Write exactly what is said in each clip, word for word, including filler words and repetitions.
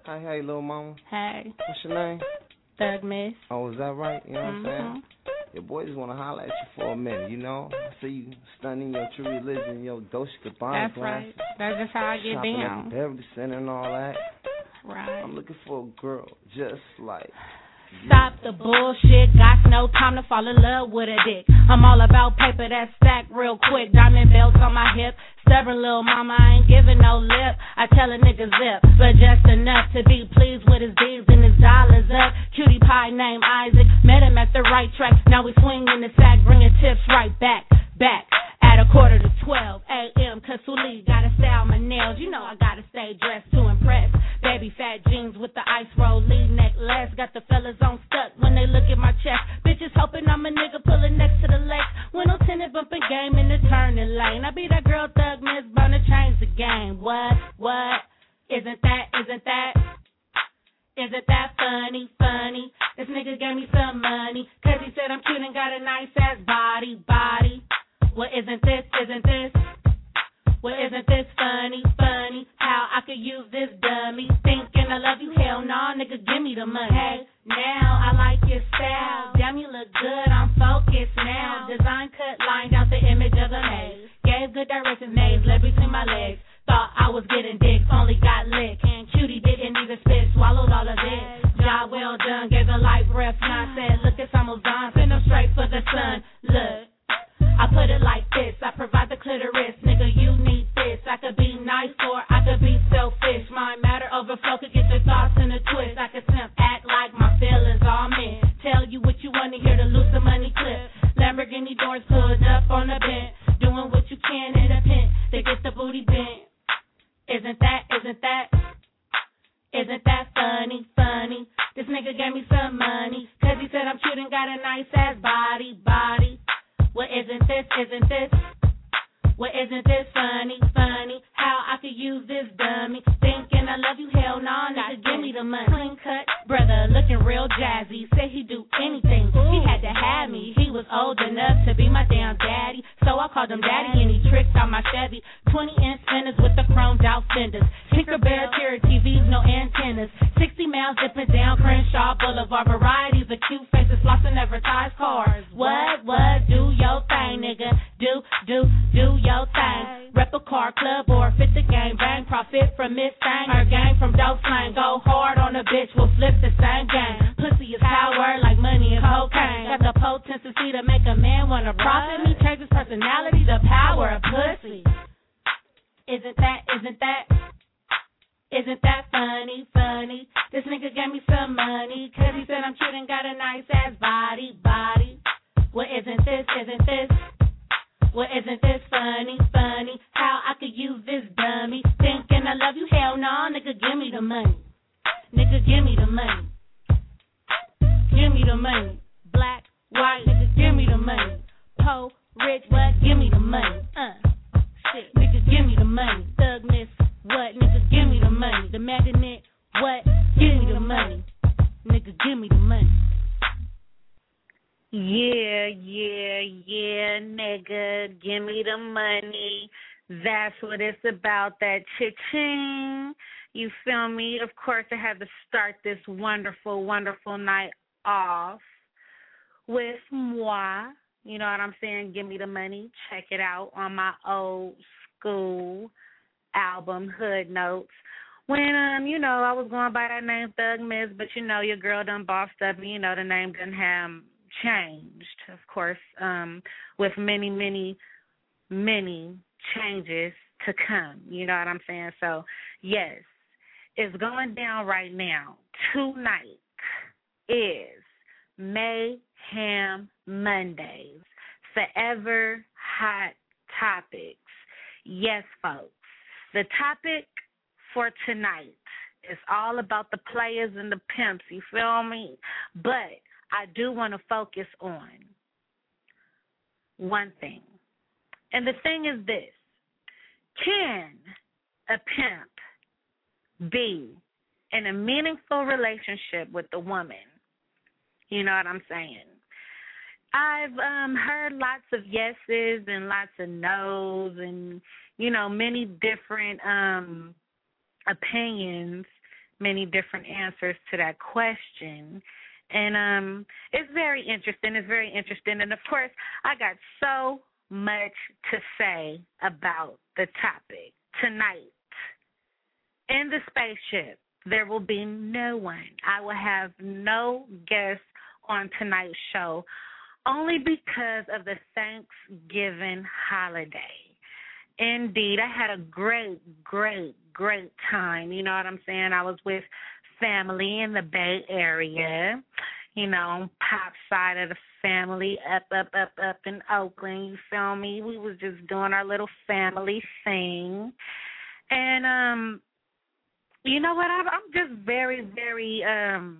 Hey, hey, little mama. Hey. What's your name? Thug Miss. Oh, is that right? You know what mm-hmm. I'm saying? Your boy just want to holler at you for a minute, you know? I see you stunning your true religion, your Dolce Gabbana That's glasses. right. That's just how I get shopping down. at the Beverly Center and all that. Right. I'm looking for a girl just like you. Stop the bullshit, got no time to fall in love with a dick. I'm all about paper that stack real quick. Diamond belts on my hip, stubborn little mama, I ain't giving no lip. I tell a nigga zip, but just enough to be pleased with his deeds and his dollars up. Cutie pie named Isaac, met him at the right track. Now we swinging the sack, bringing tips right back, back. At a quarter to twelve a.m. Kasuli, gotta style my nails. You know I gotta stay dressed to impress. Baby fat jeans with the ice roll, lead necklace. Got the fellas on stuck when they look at my chest. Bitches hoping I'm a nigga pulling next to the legs. Window tinted bumping game in the turning lane. I be that girl Thug Miss, gonna change the game. What, what? Isn't that, isn't that? Isn't that funny, funny? This nigga gave me some money, cause he said I'm cute and got a nice ass body, body. Well, isn't this, isn't this? Well, isn't this funny, funny? How I could use this dummy. Thinking I love you, hell nah, nigga, give me the money. Hey, now I like your style. Damn, you look good, I'm focused now. Design cut, lined out the image of a maze. Gave good directions, maze, led between my legs. Thought I was getting dick, only got lick. And cutie didn't even spit, swallowed all of it. Job well done, gave a light breath. Now I said, look at some of Zon, send them straight for the sun. Look. I put it like this, I provide the clitoris, nigga, you need this. I could be nice or I could be selfish. My matter overflow could get your thoughts in a twist. I could simp, act like my feelings all men. Tell you what you want to hear to lose some money clip. Lamborghini doors pulled up on the bench, doing what you can in a pin to get the booty bent. Isn't that, isn't that, isn't that funny, funny? This nigga gave me some money, cause he said I'm cute and got a nice ass body, body. Well, isn't this, isn't this? Well, isn't this funny, funny? How I could use this dummy. Thinking I love you, hell nah, nigga, give me the money. Clean cut, brother, looking real jazzy. Said he'd do anything, he had to have me. He was old enough to be my damn daddy, so I called him daddy and he tricked out my Chevy. twenty inch spinners with the chromed out fenders. Tinkerbell, Cherry T Vs, no antennas. sixty miles dipping down Crenshaw Boulevard. Varieties of cute faces, lost and advertised cars. What, what, do your thing, nigga. Do, do, do your thing. Rep a car club or fit the game. Bang, profit from Miss Thang. Her gang from dope slang. Go hard on a bitch, we'll flip the same game. Pussy is power like money and cocaine. Got the potency to make a man wanna profit me. Change his personality, the power of pussy. Isn't that, isn't that, isn't that funny, funny? This nigga gave me some money, cause he said I'm cute and got a nice ass body, body. Well, isn't this, isn't this? Well, isn't this funny, funny? How I could use this dummy. Thinking I love you, hell no, nigga, give me the money. Nigga, give me the money. Give me the money. Black, white, nigga, give me the money. Po, rich, what? Give me the money. Uh, shit, nigga, give me the money. Thug Miss, what? Nigga, give me the money. The magnet, what? Give me the money. Nigga, give me the money. Yeah, yeah, yeah, nigga, give me the money. That's what it's about, that cha-ching. You feel me? Of course, I had to start this wonderful, wonderful night off with moi. You know what I'm saying? Give me the money. Check it out on my old school album, Hood Notes. When, um, you know, I was going by that name, Thug Miss, but, you know, your girl done bossed up and, you know, the name didn't have changed, of course, um, with many, many, many changes to come. You know what I'm saying? So, yes, it's going down right now. Tonight is Mayhem Mondays, Forever Hot Topics. Yes, folks, the topic for tonight is all about the players and the pimps, you feel me? But I do want to focus on one thing. And the thing is this. Can a pimp be in a meaningful relationship with a woman? You know what I'm saying? I've um, heard lots of yeses and lots of nos and, you know, many different um, opinions many different answers to that question. And um, it's very interesting. It's very interesting. And, of course, I got so much to say about the topic tonight. In the spaceship, there will be no one. I will have no guests on tonight's show, only because of the Thanksgiving holiday. Indeed, I had a great, great, great time. You know what I'm saying? I was with family in the Bay Area, you know, pop side of the family, up, up, up, up in Oakland, you feel me? We was just doing our little family thing. And, um, you know what, I'm, I'm just very, very, um,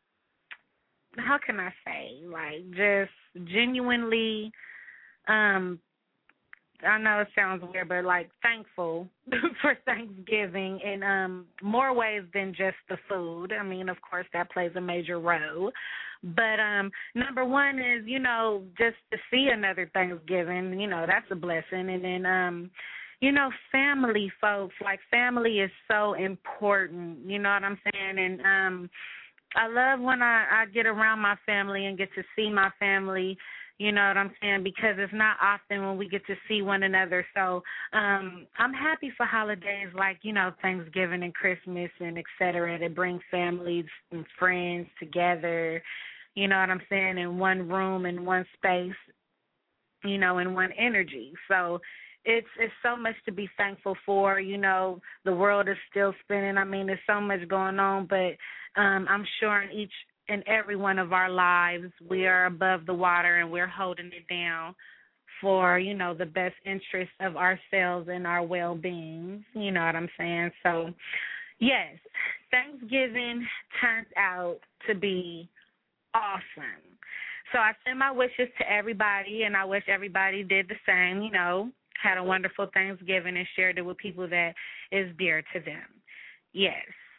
how can I say, like, just genuinely, um, I know it sounds weird, but, like, thankful for Thanksgiving in um, more ways than just the food. I mean, of course, that plays a major role. But um, number one is, you know, just to see another Thanksgiving, you know, that's a blessing. And then, um, you know, family, folks, like, family is so important, you know what I'm saying? And um, I love when I, I get around my family and get to see my family. You know what I'm saying? Because it's not often when we get to see one another. So um, I'm happy for holidays like, you know, Thanksgiving and Christmas and et cetera, that bring families and friends together, you know what I'm saying, in one room, in one space, you know, in one energy. So it's it's so much to be thankful for. You know, the world is still spinning. I mean, there's so much going on, but um, I'm sure in each in every one of our lives, we are above the water and we're holding it down for, you know, the best interest of ourselves and our well-being. You know what I'm saying? So, yes, Thanksgiving turns out to be awesome. So I send my wishes to everybody, and I wish everybody did the same, you know, had a wonderful Thanksgiving and shared it with people that is dear to them. Yes.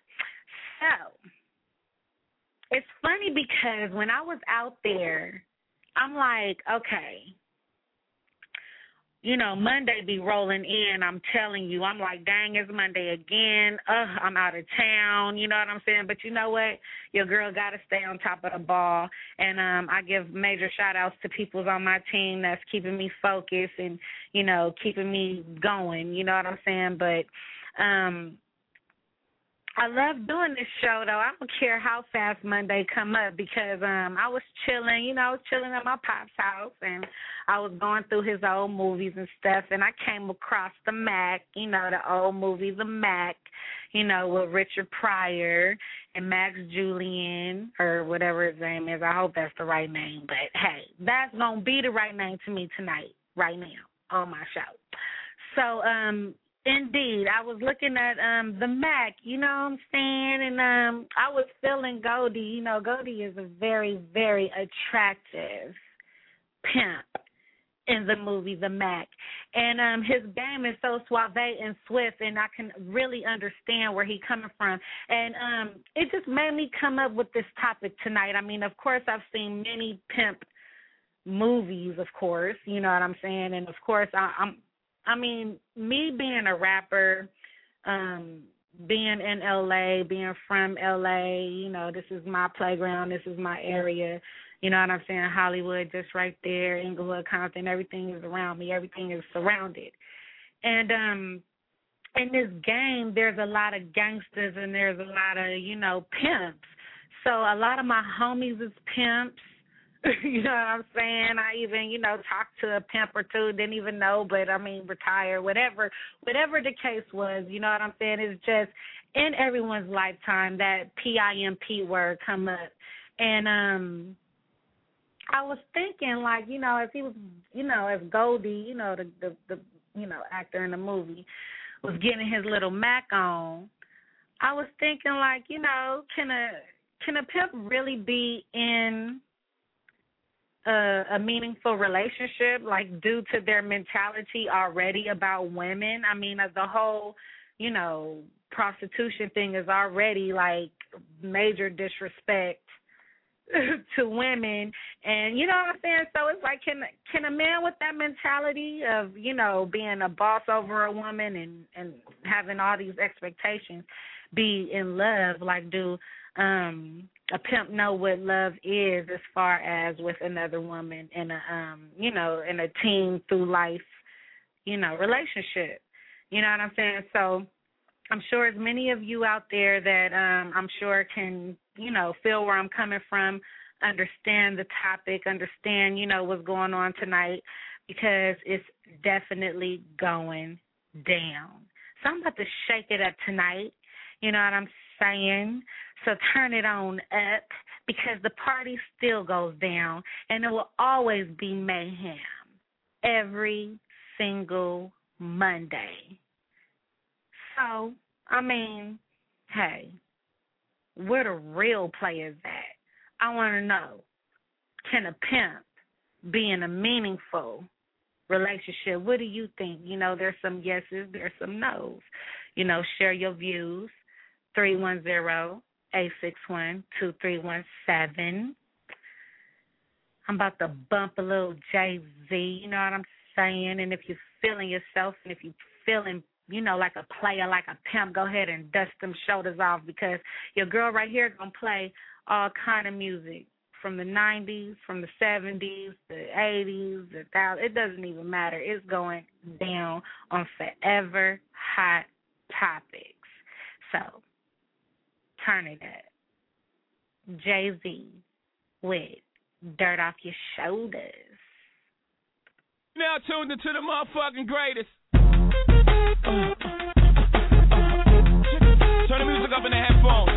So, it's funny because when I was out there, I'm like, okay, you know, Monday be rolling in, I'm telling you. I'm like, dang, it's Monday again. Ugh, I'm out of town, you know what I'm saying? But you know what? Your girl got to stay on top of the ball. And um, I give major shout-outs to people on my team that's keeping me focused and, you know, keeping me going, you know what I'm saying? But um I love doing this show, though. I don't care how fast Monday come up because um, I was chilling, you know, I was chilling at my pop's house, and I was going through his old movies and stuff, and I came across The Mac, you know, the old movie The Mac, you know, with Richard Pryor and Max Julian, or whatever his name is. I hope that's the right name, but, hey, that's going to be the right name to me tonight, right now, on my show. So, um, indeed, I was looking at um, the Mac, you know what I'm saying, and um, I was feeling Goldie. You know, Goldie is a very, very attractive pimp in the movie The Mac, and um, his game is so suave and swift, and I can really understand where he's coming from, and um, it just made me come up with this topic tonight. I mean, of course, I've seen many pimp movies, of course, you know what I'm saying, and of course, I, I'm I mean, me being a rapper, um, being in L A, being from L A, you know, this is my playground, this is my area, you know what I'm saying, Hollywood just right there, Inglewood, Compton, everything is around me, everything is surrounded. And um, in this game, there's a lot of gangsters and there's a lot of, you know, pimps. So a lot of my homies is pimps. You know what I'm saying? I even, you know, talked to a pimp or two, didn't even know, but, I mean, retire, whatever. Whatever the case was, you know what I'm saying? It's just in everyone's lifetime that P I M P word come up. And um, I was thinking, like, you know, if he was, you know, if Goldie, you know, the, the, the you know, actor in the movie, was getting his little Mac on, I was thinking, like, you know, can a, can a pimp really be in A, a meaningful relationship, like, due to their mentality already about women? I mean, uh, the whole, you know, prostitution thing is already, like, major disrespect to women. And, you know what I'm saying? So it's like, can can a man with that mentality of, you know, being a boss over a woman and, and having all these expectations, be in love? Like, do um, a pimp know what love is as far as with another woman in a, um, you know, in a team through life, you know, relationship? You know what I'm saying? So I'm sure as many of you out there that um, I'm sure can, you know, feel where I'm coming from, understand the topic, understand, you know, what's going on tonight, because it's definitely going down. So I'm about to shake it up tonight, you know what I'm saying? So turn it on up, because the party still goes down, and it will always be mayhem every single Monday. So, I mean, hey, where the real players at? I want to know, can a pimp be in a meaningful relationship? What do you think? You know, there's some yeses, there's some nos. You know, share your views, three one zero, eight six one, two three one seven. I'm about to bump a little Jay-Z, you know what I'm saying? And if you're feeling yourself, and if you're feeling, you know, like a player, like a pimp, go ahead and dust them shoulders off, because your girl right here going to play all kind of music from the nineties, from the seventies, the eighties, the thousands. It doesn't even matter. It's going down on forever hot topics. So turn it up. Jay-Z with Dirt Off Your Shoulders. Now tuned into the motherfucking greatest. Uh, uh, uh, uh. Turn the music up in the headphones.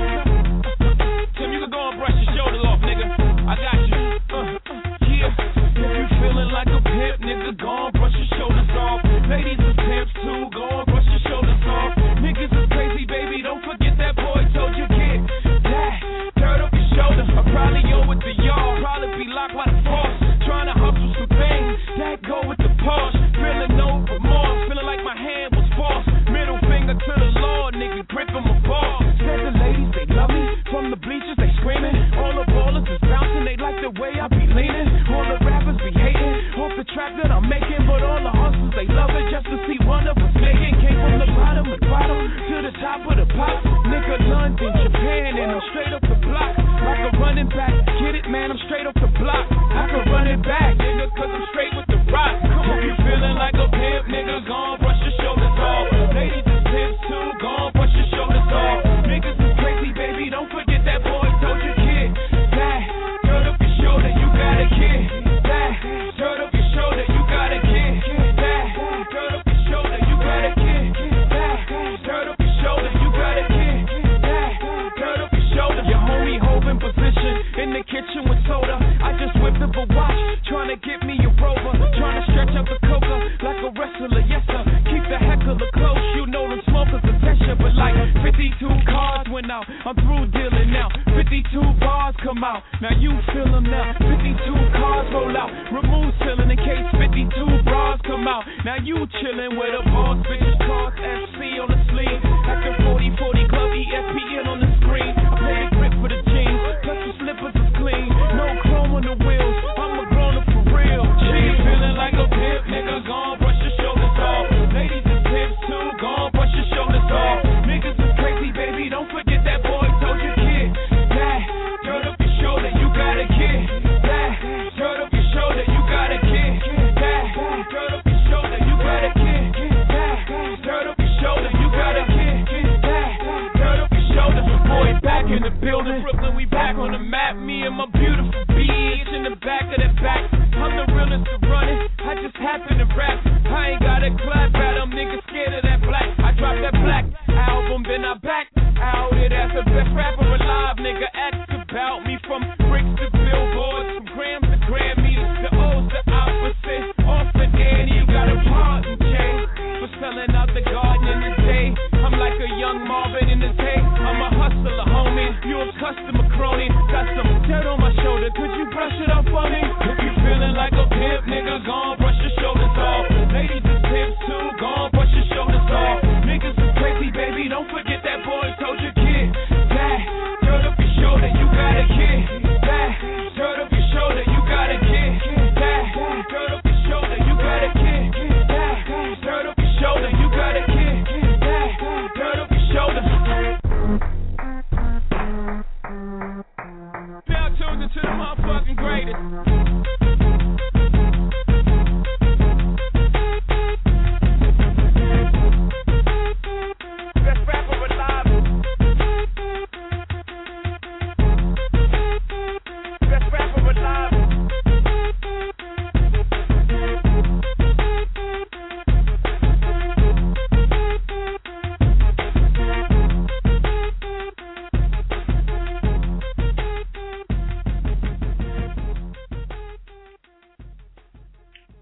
Tim, you can go and brush your shoulders off, nigga. I got you. Uh, yeah. If you feeling like a pimp, nigga, go and brush your shoulders off. Ladies are pimps too, go and brush your shoulders off. Niggas is crazy, baby, don't forget that boy told you get that dirt off your shoulders. I probably owe with the yard, probably be locked by the force. Trying to hustle some things that go with the Porsche. Feeling no remorse, feeling like my hand was false. Middle finger to the Lord, nigga, grip him a ball. Said the ladies, they love me. From the bleachers, they screaming. All the ballers is bouncing, they like the way I be leaning. All the rappers be hating off the track that I'm making. But all the hustlers, they love it just to see one of us making. Came from the bottom of the bottom to the top of the pop. Nigga, London, Japan, and I'm straight up the block. Like a running back, get it, man, I'm straight up the block. I can run it back, nigga, cause I'm straight with the rock. Come on, you feeling like a pimp, nigga, gon' brush your shoulders off. Ladies is pimps too, gon' brush your shoulders off. Niggas is crazy, baby, don't forget that boy told you kid. That, dirt up your shoulder, you got a kid. That, dirt up your shoulder, you got a kid. That, dirt up your shoulder, you got a kid. That, dirt up your shoulder, you got a kid. That, dirt up your shoulder. Your homie holding position in the kitchen with soda. I just whipped up a watch, trying to get me a rover. Trying to stretch out the coca like a wrestler, yes sir. Keep the heckler close, you know the smokers attention. But like fifty-two cars went out, I'm through dealing now. fifty-two bars come out, now you feel them now. fifty-two cars roll out, remove ceiling in case fifty-two bras come out. Now you chillin' with a boss, bitches cars F C on the sleeve. At the forty forty club, E S P N on the screen. I pay a grip for the jeans, plus the slippers is clean. No chrome on the wheels, I'm a grown up for real. She feeling like a pimp, nigga, gon' brush your shoulders off. Ladies is pimps too, gon' brush your shoulders off. Niggas is crazy, baby, don't forget that boy told you kid. That, dirt up your shoulder, you got a kid. That, dirt up your shoulder, you got a kid. That, dirt up your shoulder, you got a kid. That, dirt up your shoulder, you got a kid. That, dirt up your shoulder. Boy, back in the building, Brooklyn, we back on the map. Me and my beautiful bitch in the back of that back. I'm the realest to run it, I just happen to rap. I ain't got a clap at them, niggas scared of that black. I dropped that black album, then I back out it as the best rapper alive. Nigga, ask about me from bricks to billboards, from grams to Grammys, the O's the opposite. Off the Annie, you got a pardon, Jay, for selling out the garden in the day. I'm like a young Marvin in the day. I'm a hustler, homie. You a customer crony. Got some dirt on my shoulder. Could you brush it off for me? If you feeling like a pimp, nigga, gon' brush your shoulders off. Ladies is pimps too, gon' brush your shoulders off. Niggas is crazy, baby, don't forget that boy told you kid. That, dirt up your shoulder, you got a kid. That, dirt up your shoulder, you got a kid. That, dirt up your shoulder, you got a kid. That, dirt up your shoulder, you got a kid. That, dirt up your shoulder.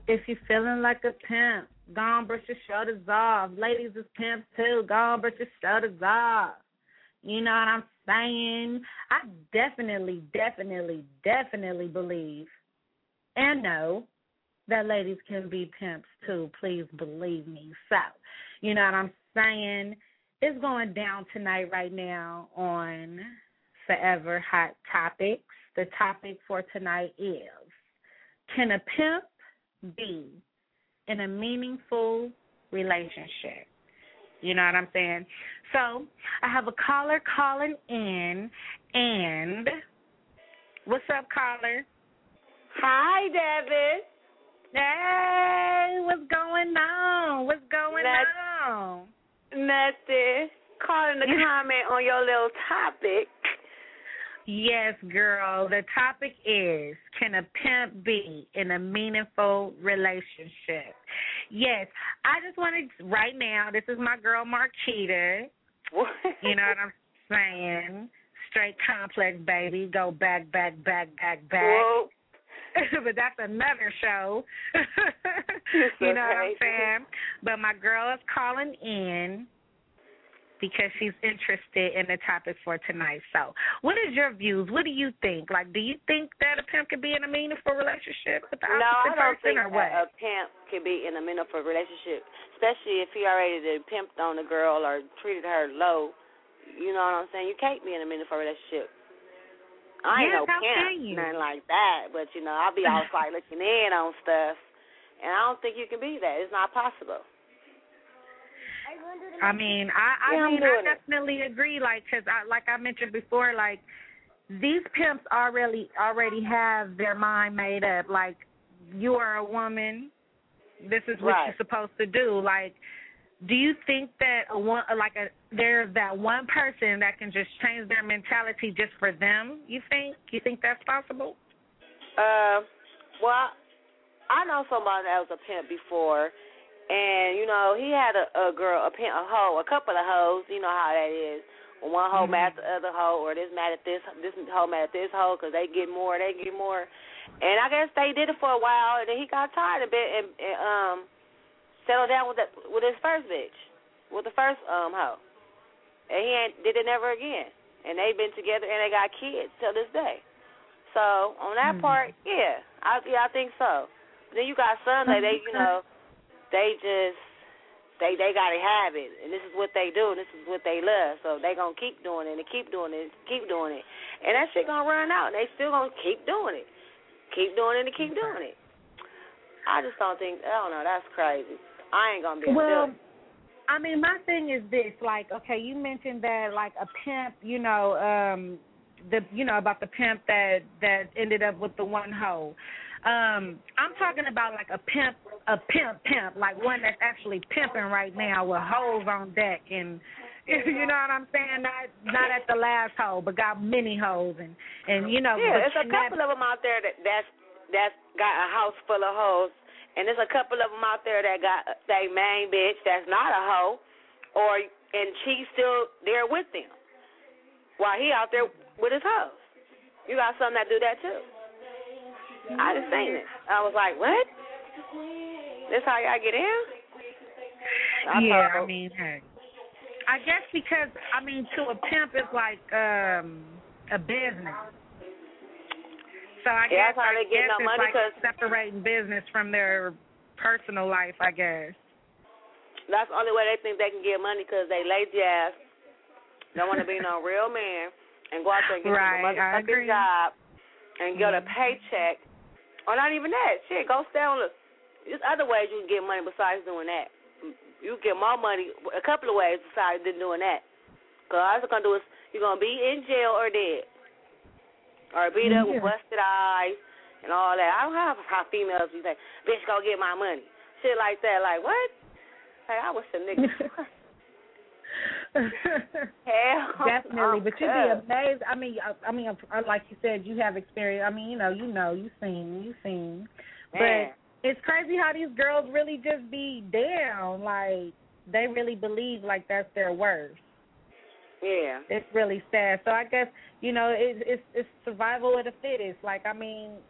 if you're feeling like a pimp, go on, brush your shoulders off. Ladies is pimps too. Go on, brush your shoulders off. You know what I'm saying? I definitely, definitely, definitely believe and know that ladies can be pimps too. Please believe me. So, you know what I'm saying? It's going down tonight right now on Forever Hot Topics. The topic for tonight is, can a pimp be in a meaningful relationship? You know what I'm saying? So I have a caller calling in, and what's up, caller? Hi, Devin. Hey, what's going on? What's going Not, on? Nothing. Calling to comment on your little topic. Yes, girl. The topic is, can a pimp be in a meaningful relationship? Yes. I just wanted, right now, this is my girl Marquita. What? You know what I'm saying? Straight complex, baby. Go back, back, back, back, back. Whoa. But that's another show. So you know what crazy. I'm saying? But my girl is calling in because she's interested in the topic for tonight. So what is your views? What do you think? Like, do you think that a pimp could be in a meaningful relationship with the opposite No, I don't person think or what? a, a pimp could be in a meaningful relationship, especially if he already done pimped on the girl or treated her low. You know what I'm saying? You can't be in a meaningful relationship. I ain't Yes, no how pimp, can you? nothing like that, but, you know, I'll be outside looking in on stuff, and I don't think you can be that. It's not possible. I mean, I, I Yeah, I'm mean, I doing it. definitely agree. Like, cause I, like I mentioned before, like these pimps already already have their mind made up. Like, you are a woman. This is what Right. you're supposed to do. Like, do you think that a one, like a there's that one person that can just change their mentality just for them? You think? You think that's possible? Uh, well, I know somebody that was a pimp before. And, you know, he had a, a girl, a pimp, a hoe, a couple of hoes. You know how that is. When one hoe Mm-hmm. mad at the other hoe, or this mad at this, this hoe mad at this hoe because they get more, they get more. And I guess they did it for a while, and then he got tired of it and, and um settled down with that, with his first bitch, with the first um hoe. And he ain't, did it never again. And they've been together, and they got kids till this day. So on that Mm-hmm. part, yeah, I yeah I think so. But then you got some that they, you know. They just, they they got to have it, and this is what they do, and this is what they love, so they going to keep doing it and keep doing it and keep doing it. And that shit going to run out, and they still going to keep doing it. Keep doing it and keep doing it. I just don't think, I don't know, that's crazy. I ain't going to be able well, to do it. I mean, my thing is this, like, okay, you mentioned that, like, a pimp, you know, um, the, you know, about the pimp that, that ended up with the one hoe. Um, I'm talking about, like, a pimp, a pimp pimp, like one that's actually pimping right now with hoes on deck and, you know what I'm saying, not not at the last hoe, but got many hoes and, and you know. Yeah, there's a and that, couple of them out there that, that's, that's got a house full of hoes. And there's a couple of them out there that got their main bitch that's not a hoe, or and she's still there with them while he out there with his hoes. You got some that do that too. I just seen it. I was like, what? This how y'all get in? I yeah, thought, I mean, hey. I guess because, I mean, to a pimp it's like um, a business. So I Yeah, guess, that's how I they get guess no it's money, like 'cause separating business from their personal life, I guess. that's the only way they think they can get money, because they lazy ass don't want to be no real man and go out there and get Right, a I motherfucking agree. job and get a Mhm. paycheck. Or not even that. Shit, go stay on the... There's other ways you can get money besides doing that. You can get more money a couple of ways besides than doing that. Because all it's going to do is you're going to be in jail or dead. Or beat up Yeah. with busted eyes and all that. I don't have how females be like, bitch, go get my money. Shit like that. Like, what? Hey, I wish a nigga... Hell, Definitely, but you'd be good. amazed. I mean, I, I mean, uh, like you said, you have experience. I mean, you know, you know, you seen, you seen. Man. But it's crazy how these girls really just be down. Like they really believe like that's their worth. Yeah. It's really sad. So I guess you know, it, it's it's survival of the fittest. Like I mean,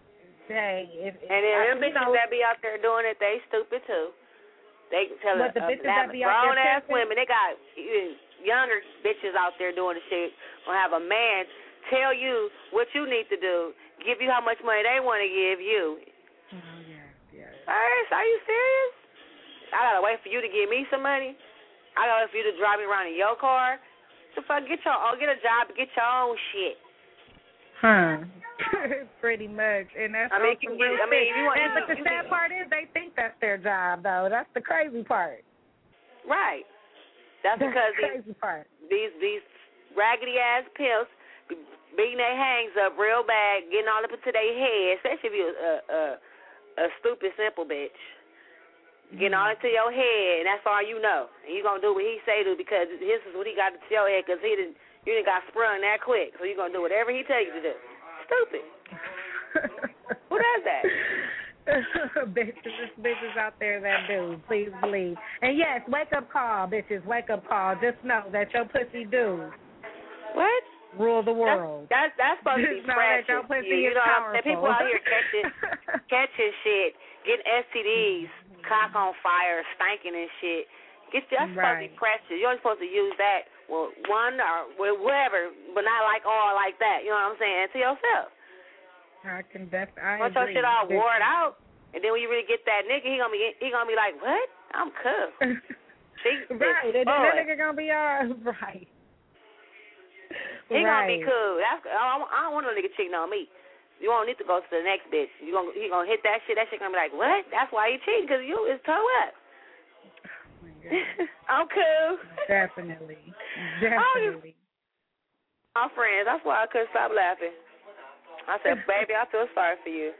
Hey, if, if and then I, them bitches know, that be out there doing it, they stupid too. They tell what, the uh, bitches that be out grown there ass women. They got younger bitches out there doing the shit. Gonna have a man tell you what you need to do, give you how much money they want to give you. Oh yeah, yeah. First, are you serious? I gotta wait for you to give me some money. I gotta wait for you to drive me around in your car. So fuck, get your oh, get a job, get your own shit. Huh. Pretty much. And that's I mean, some you, real I mean, shit. you want, and, you, but the you, sad you, part is they think that's their job, though. That's the crazy part. Right. That's, that's because the crazy these, part. these these raggedy ass pimps beating their hangs up real bad, getting all up into their head, especially if you're a, a, a stupid, simple bitch. Getting all into your head, and that's all you know. And you going to do what he say do because this is what he got to your head because he didn't, you didn't got sprung that quick. So you're going to do whatever he tell you to do. Stupid. Who does that? bitches, bitches out there that do. Please believe. And yes, wake up call, bitches. Wake up call. Just know that your pussy do. What? Rule the world. That's that's, that's supposed to be Just know precious. that your pussy you, you is know powerful. what I'm saying? People out here catching catching shit, getting S T Ds, cock on fire, stinking and shit. Get that's supposed right. to be precious. You're only supposed to use that well one or well, whatever, but not like all like that. You know what I'm saying? To yourself. I can definitely. Once your shit all wore it out, and then when you really get that nigga, he gonna be he gonna be like, what? I'm cool. See, right, and then that nigga gonna be all right. He right. gonna be cool. That's I don't, I don't want no nigga cheating on me. You won't need to go to the next bitch. You gonna he gonna hit that shit. That shit gonna be like, what? That's why he cheating because you is toe up. Oh my God. I'm cool. Definitely, definitely. Our friends. That's why I couldn't stop laughing. I said, baby, I feel sorry for you.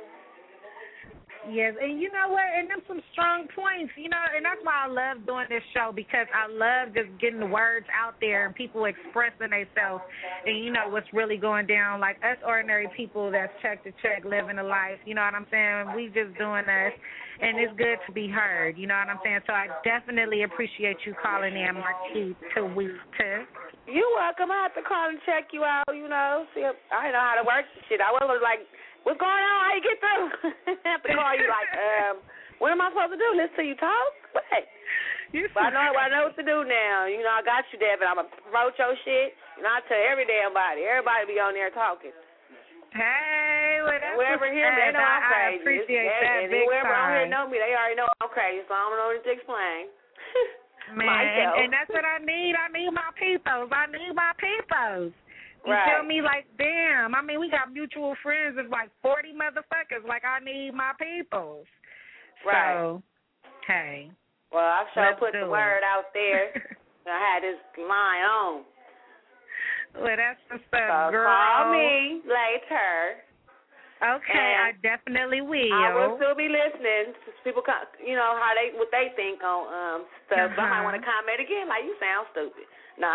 Yes, and you know what? And them some strong points, you know, and that's why I love doing this show because I love just getting the words out there and people expressing themselves and, you know, what's really going down. Like us ordinary people that's check to check, living a life, you know what I'm saying? We just doing us, and it's good to be heard, you know what I'm saying? So I definitely appreciate you calling in, Marquise Tawita. You welcome. I have to call and check you out, you know. See, I didn't know how to work this shit. I was like, what's going on? How you get through? I have to call you like, um, what am I supposed to do? Listen to you talk? What? But I know, I know what to do now. You know, I got you there, but I'm going to promote your shit. And I tell every damn body. Everybody be on there talking. Hey, well, that's whoever hear me, they know I'm crazy. I appreciate it's, that and big whoever time. on here know me, they already know I'm crazy, so I don't know what to explain. Man, and, and that's what I need. I need my peoples. I need my peoples. You right. feel me? Like, damn. I mean, we got mutual friends of like forty motherfuckers. Like, I need my peoples. Right. So, hey. Well, I sure Let's put the word it. out there. I had this line on. Well, that's what's up, so girl. Call me later. Okay, and I definitely will. I will still be listening to people, you know, how they what they think on um stuff. Uh-huh. I might want to comment again, like you sound stupid. Nah.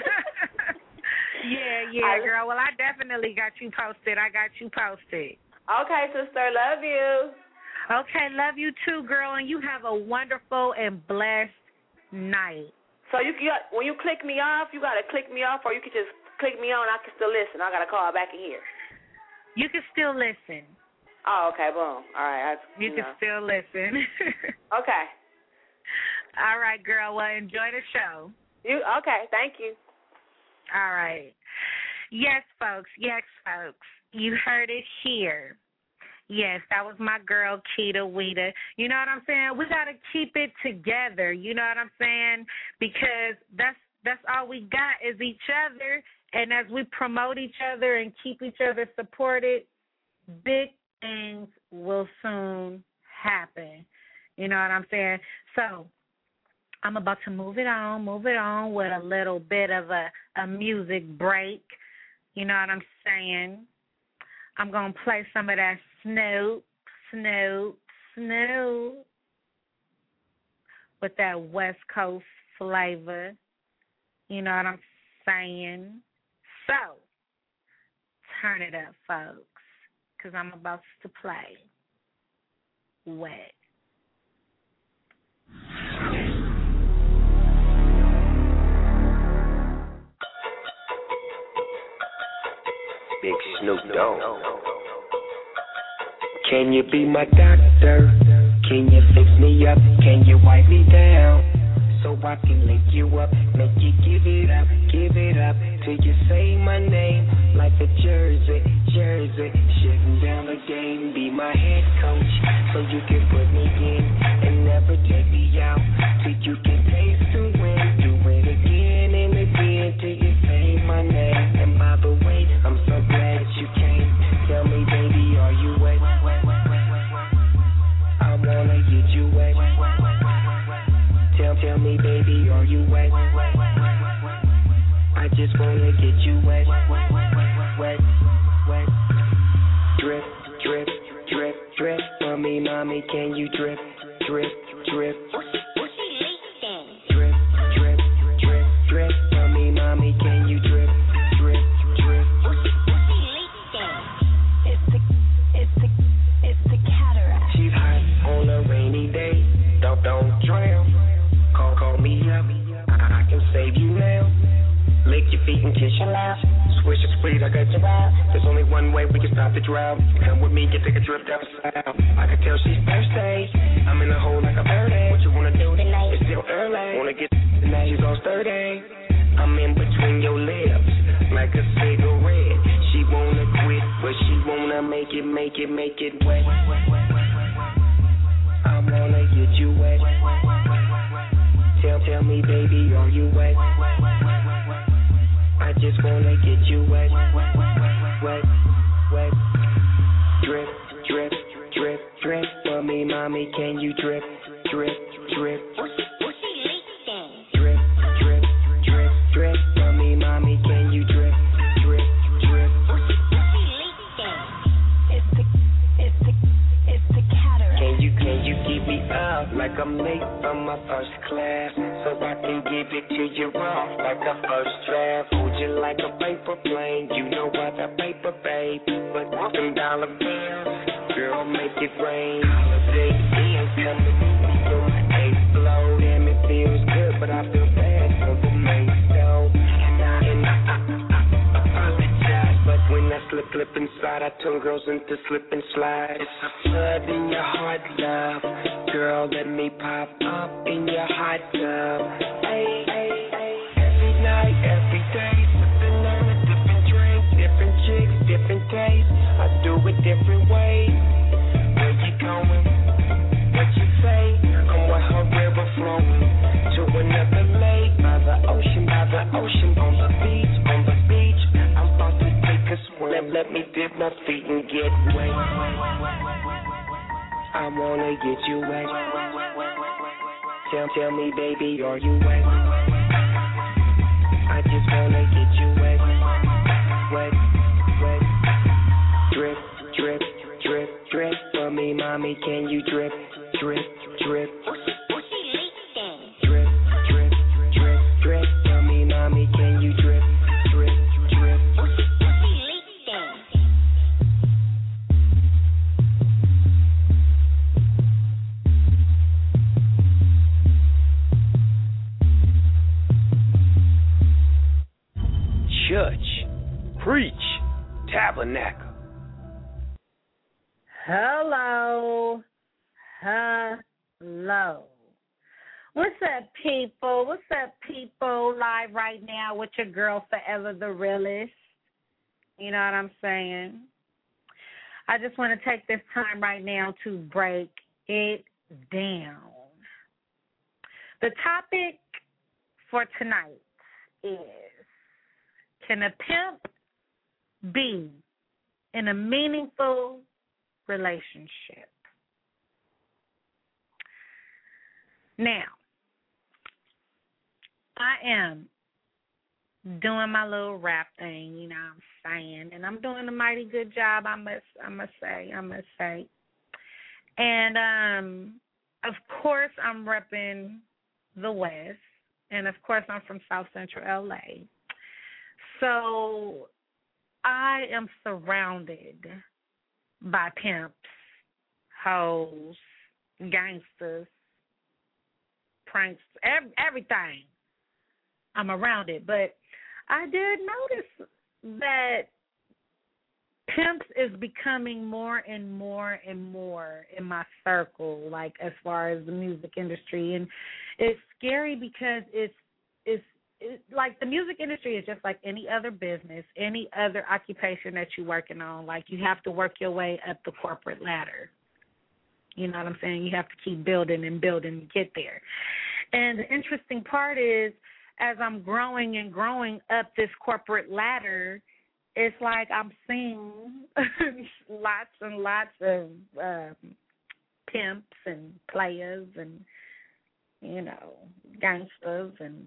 yeah, yeah, I, girl. Well, I definitely got you posted. I got you posted. Okay, sister. Love you. Okay, love you too, girl. And you have a wonderful and blessed night. So you, you when you click me off, you gotta click me off, or you can just click me on. I can still listen. I gotta call back in here. You can still listen. Oh, okay, boom. All right. I, you, you can know. still listen. Okay. All right, girl. Well, enjoy the show. You okay? Thank you. All right. Yes, folks. Yes, folks. You heard it here. Yes, that was my girl, Keita Weeda. You know what I'm saying? We got to keep it together. You know what I'm saying? Because that's that's all we got is each other. And as we promote each other and keep each other supported, big things will soon happen. You know what I'm saying? So I'm about to move it on, move it on with a little bit of a, a music break. You know what I'm saying? I'm going to play some of that Snoop, Snoop, Snoop with that West Coast flavor. You know what I'm saying? So, turn it up, folks, because I'm about to play Wet. Big Snoop Dogg. Can you be my doctor? Can you fix me up? Can you wipe me down? So I can lick you up, make you give it up, give it up till you say my name like a jersey, jersey. Shutting down the game, be my head coach so you can put me in and never take me out till you can taste the win. Do it again and again till you say my name. And by the way, I'm so glad you came. Tell me, baby, are you wet? I wanna get you wet. Tell, tell me, baby, are you wet? I just wanna get you wet, wet, wet. Drip, drip, drip, drip. For me, mommy, can you drip, drip, drip? Drip, drip, drip, drip. For me, mommy, can you drip, drip, drip? It's the, it's the, it's the cataract. She's hot on a rainy day. Don't, don't drown. Call, call me up, I, I can save you now. Lick your feet and kiss your mouth. Swish it sweet, I got you out. There's only one way we can stop the drought. Come with me, get take a trip down south. I can tell she's thirsty. I'm in a hole like a birdie. What you wanna do tonight? It's still early. Wanna get tonight? She's all sturdy. I'm in between your lips like a cigarette. She wanna quit, but she wanna make it, make it, make it wet. I wanna get you wet. Tell, tell me, baby, are you wet? I just wanna get you wet, wet, wet. Drip, drip, drip, drip. For me, mommy, can you drip, drip, drip? Drip, drip, drip, drip. For me, mommy, can you drip, drip, drip? It's the, it's the, it's the cataract. Can you, can you keep me up like I'm late from my first class, so I can give it to you raw like a first draft? Hold you like a paper plane, you know what a paper babe, but them dollar bills, girl, make it rain. Holiday Inn coming through my eighth blow, damn it feels good, but I feel bad for the main stove. And I, and I, I, I, I apologize, but when I slip, slip inside, I turn girls into slip and slide. It's a flood in your heart, love. Girl, let me pop up in your hot tub. Hey, hey, hey. Every night, every day, sipping on a different drink, different chicks, different taste. I do it different ways. Where you going? What you say? I'm with her river flowing to another lake by the ocean, by the ocean, on the beach, on the beach. I'm about to take a swim. Let me dip my feet and get wet. I wanna get you wet. Tell, tell me, baby, are you wet? I just wanna get you wet, wet, wet. Drip, drip, drip, drip. For me, mommy, can you drip, drip, drip? Drip, drip, drip, drip. For me, mommy, can you drip, drip, drip? Church, preach, tabernacle. Hello. Hello. What's up, people? What's up, people? Live right now with your girl, Forever the Realist. You know what I'm saying? I just want to take this time right now to break it down. The topic for tonight is, can a pimp be in a meaningful relationship? Now, I am doing my little rap thing, you know what I'm saying, and I'm doing a mighty good job, I must I must say, I must say. And um of course I'm repping the West, and of course I'm from South Central L A. So I am surrounded by pimps, hoes, gangsters, pranks, ev- everything. I'm around it. But I did notice that pimps is becoming more and more and more in my circle, like as far as the music industry, and it's scary because it's it's it's like the music industry is just like any other business, any other occupation that you're working on. Like you have to work your way up the corporate ladder. You know what I'm saying? You have to keep building and building to get there. And the interesting part is, as I'm growing and growing up this corporate ladder, it's like I'm seeing lots and lots of um, pimps and players and, you know, gangsters and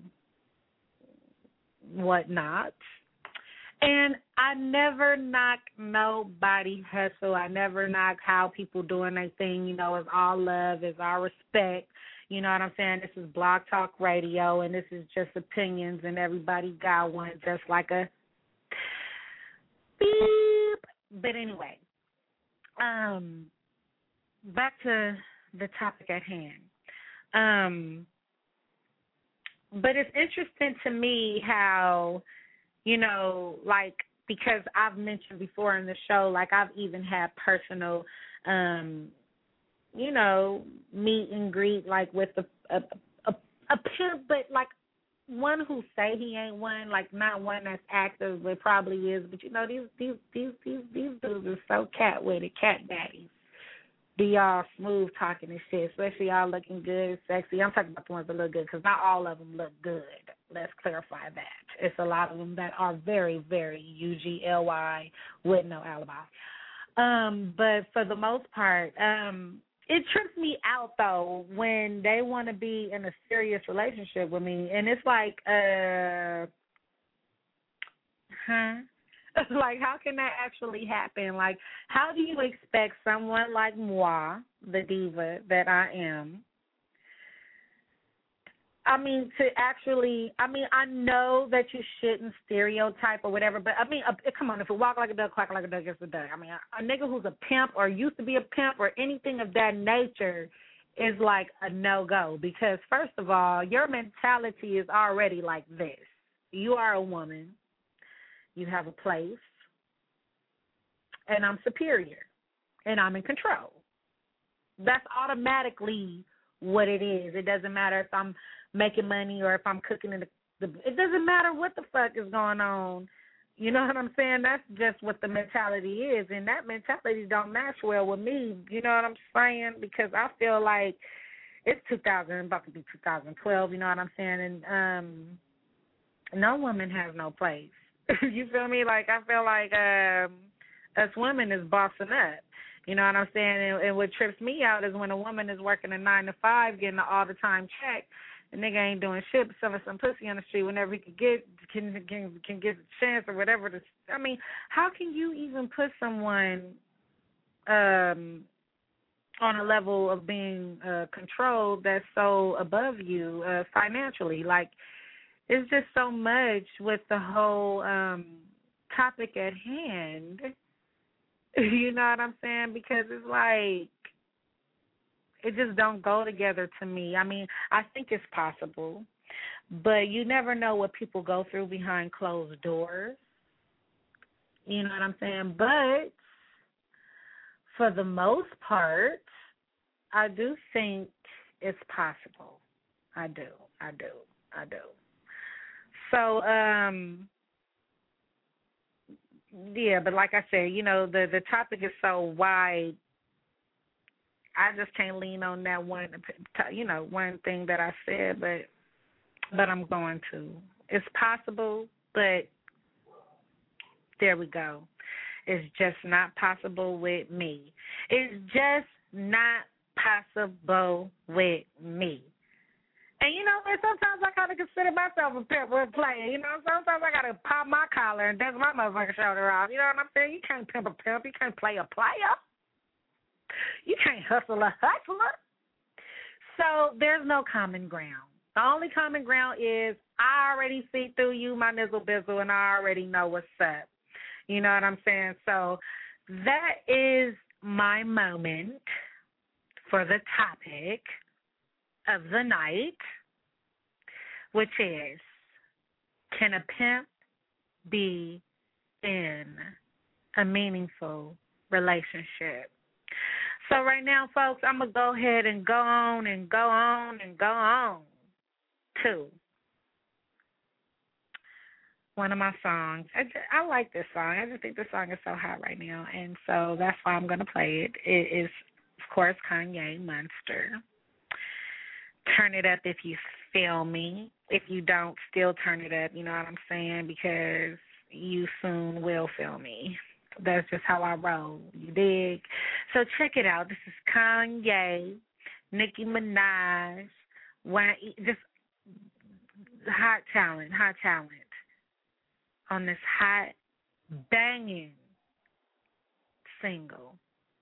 whatnot. And I never knock nobody hustle. I never knock how people doing their thing. You know, it's all love, it's all respect. You know what I'm saying? This is Blog Talk Radio, and this is just opinions, and everybody got one, just like a beep. But anyway, um, back to the topic at hand. Um, but it's interesting to me how, you know, like, because I've mentioned before in the show, like I've even had personal, um, you know, meet and greet, like with a, a, a, a pimp, but like one who say he ain't one, like not one that's active, but probably is. But you know, these these these these these dudes are so cat with it, cat daddies. Be all smooth talking and shit, especially y'all looking good, sexy. I'm talking about the ones that look good, because not all of them look good. Let's clarify that. It's a lot of them that are very, very U G L Y with no alibi. Um, but for the most part, um, it trips me out, though, when they want to be in a serious relationship with me. And it's like, uh, huh? Like, how can that actually happen? Like, how do you expect someone like moi, the diva that I am, I mean, to actually, I mean, I know that you shouldn't stereotype or whatever, but I mean, uh, come on, if it walk like a duck, quack like a duck, it's a duck. I mean, a, a nigga who's a pimp or used to be a pimp or anything of that nature is like a no-go, because first of all, your mentality is already like this. You are a woman. You have a place, and I'm superior, and I'm in control. That's automatically what it is. It doesn't matter if I'm making money or if I'm cooking in the, the it doesn't matter what the fuck is going on. You know what I'm saying? That's just what the mentality is, and that mentality don't match well with me. You know what I'm saying? Because I feel like it's two thousand, about to be two thousand twelve. You know what I'm saying? And um, no woman has no place. You feel me? Like, I feel like um, us women is bossing up. You know what I'm saying? And, and what trips me out is when a woman is working a nine to five, getting an all the time check, the nigga ain't doing shit but selling some pussy on the street whenever he can get can can can get the chance or whatever. To, I mean, how can you even put someone um, on a level of being uh, controlled that's so above you uh, financially? Like, it's just so much with the whole um, topic at hand. You know what I'm saying? Because it's like, it just don't go together to me. I mean, I think it's possible, but you never know what people go through behind closed doors. You know what I'm saying? But for the most part, I do think it's possible. I do. I do. I do. So, um, yeah, but like I said, you know, the, the topic is so wide, I just can't lean on that one, you know, one thing that I said, but but I'm going to. It's possible, but there we go. It's just not possible with me. It's just not possible with me. And, you know, and sometimes I kind of consider myself a pimp or a player. You know, sometimes I got to pop my collar and dust my motherfucking shoulder off. You know what I'm saying? You can't pimp a pimp. You can't play a player. You can't hustle a hustler. So there's no common ground. The only common ground is I already see through you, my nizzle bizzle, and I already know what's up. You know what I'm saying? So that is my moment for the topic of the night, which is, can a pimp be in a meaningful relationship. So right now, folks, I'm going to go ahead and go on and go on and go on to one of my songs. I, just, I like this song. I just think this song is so hot right now, and so that's why I'm going to play it. It is, of course, Kanye, Monster. Turn it up if you feel me. If you don't, still turn it up, you know what I'm saying, because you soon will feel me. That's just how I roll. You dig? So check it out. This is Kanye, Nicki Minaj, Wayne, just hot talent, hot talent on this hot, banging single,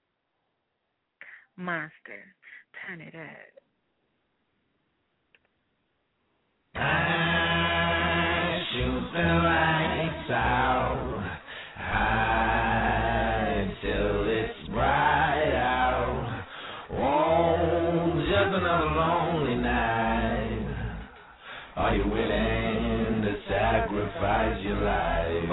Monster. Turn it up. I shoot the lights out high till it's bright out. Oh, just another lonely night. Are you willing to sacrifice your life?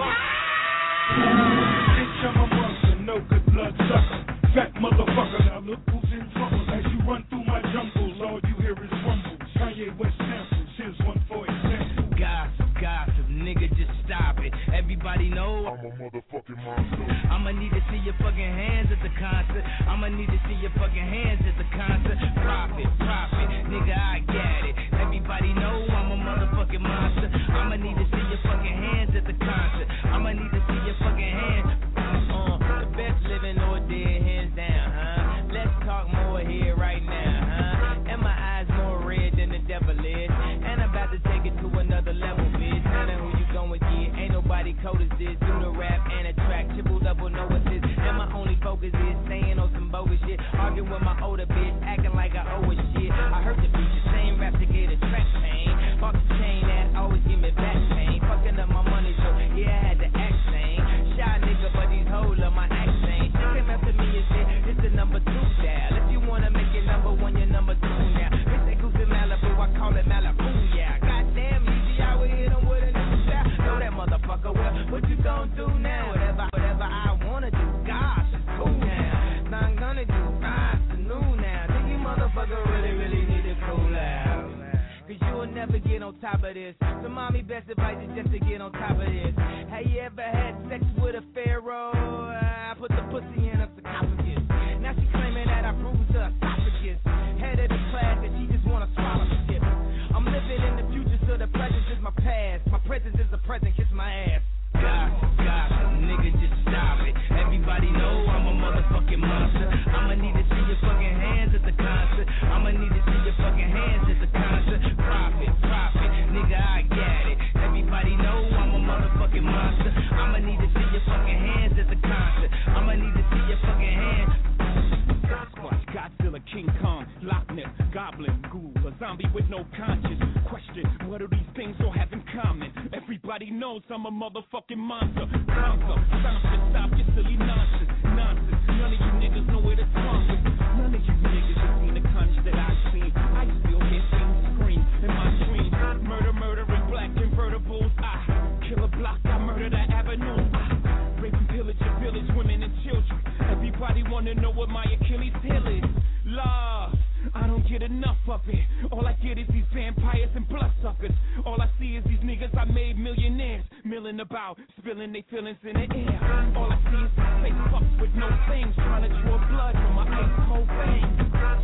Bitch, I'm a monster, no good blood sucker. Fat motherfucker, now look who's in trouble. As you run through my jungle, all you hear is rumble. Kanye West samples, here's one for example. Gossip, gossip, nigga, just stop it. Everybody know I'm a motherfucking monster. I'ma need to see your fucking hands at the concert. I'ma need to see your fucking hands at the concert. Profit, profit, nigga, I got it. Everybody know I'm a motherfucking monster. I'ma need to see your fucking hands at the concert. I'ma need to see your fucking hands. Uh, the best living or dead, hands down, huh? Let's talk more here right now, huh? And my eyes more red than the devil is. And I'm about to take it to another level, bitch. None of who you going get, ain't nobody cold as this. Do the rap and a track, triple double, no assist. And my only focus is staying on some bogus shit. Arguing with my older bitch, acting like I owe her shit. I heard the beat, the same rap to get a track pain. Fuck the chain that always give me back pain. Fucking up my money, so yeah, I had to act sane. Shy nigga, but these hoes love my accent. She came after me and said, this the number two style. If you wanna make it number one, you're number two now. This ain't Goose in Malibu, I call it Malibu, yeah. Goddamn easy, I would hit 'em with a new style. Know that motherfucker, well, what you gon' do now? Whatever, whatever I wanna do, gosh, it's cool now. Now I'm gonna do afternoon now. Think you motherfucker really, really need to cool out. Cause you'll never get on top of this. So mommy, best advice is just to get on top of this. Have you ever had sex with a pharaoh? I put the pussy in her sarcophagus. Now she claiming that I bruised her esophagus. Head of the class and she just wanna swallow shit. I'm living in the future, so the present is my past. My presence is the present, kiss my ass. Gossip, gossip, nigga, just stop it. Everybody know I'm a motherfucking monster. I'ma need to see your fucking hands at the concert. I'ma need to see your fucking hands at the concert. Profit, profit, nigga, I got it. Everybody know I'm a motherfucking monster. I'ma need to see your fucking hands at the concert. I'ma need to see your fucking hands. Sasquatch, Godzilla, King Kong, Loch Ness, Goblin, Ghoul, a zombie with no conscience. Question, what do these things all have in common? Everybody knows I'm a motherfucking monster. Monster, stop it, stop your silly nonsense. Nonsense, none of you niggas know where to swamp it. None of you niggas have seen the conch that I've seen. I still hear things scream in my dreams. Murder, murder, and black convertibles. I kill a block, I murder the avenue. I rape and pillage your village, women and children. Everybody wanna know what my Achilles heel is. Love, I don't get enough of it. All I get is these vampires and bloodsuckers. All I see is these niggas I made millionaires, milling about, spilling their feelings in the air. All I see is these fake fucks with no things, trying to draw blood from my ice cold veins.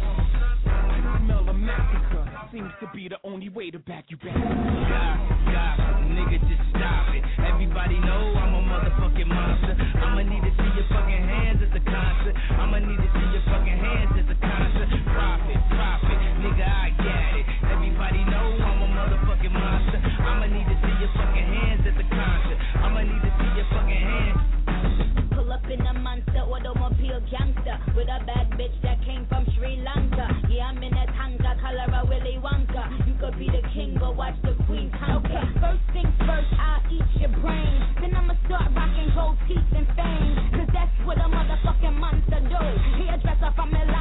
I smell a massacre, seems to be the only way to back you back. Gossip, gossip, nigga, just stop it. Everybody know I'm a motherfucking monster. I'ma need to see your fucking hands at the concert. I'ma need to see your fucking hands at the concert. Profit, profit, nigga, I got it. Everybody know I'm a motherfucking monster. I'ma need to see your fucking hands at the concert. I'ma need to see your fucking hands. Pull up in a monster, automobile gangster, with a bad bitch that came from Sri Lanka. Yeah, I'm in a Tonka, color a Willy Wonka. You could be the king, but watch the queen conquer. Okay, first things first, I'll eat your brain. Then I'ma start rocking gold teeth and fame. Cause that's what a motherfucking monster do. Hairdresser from L A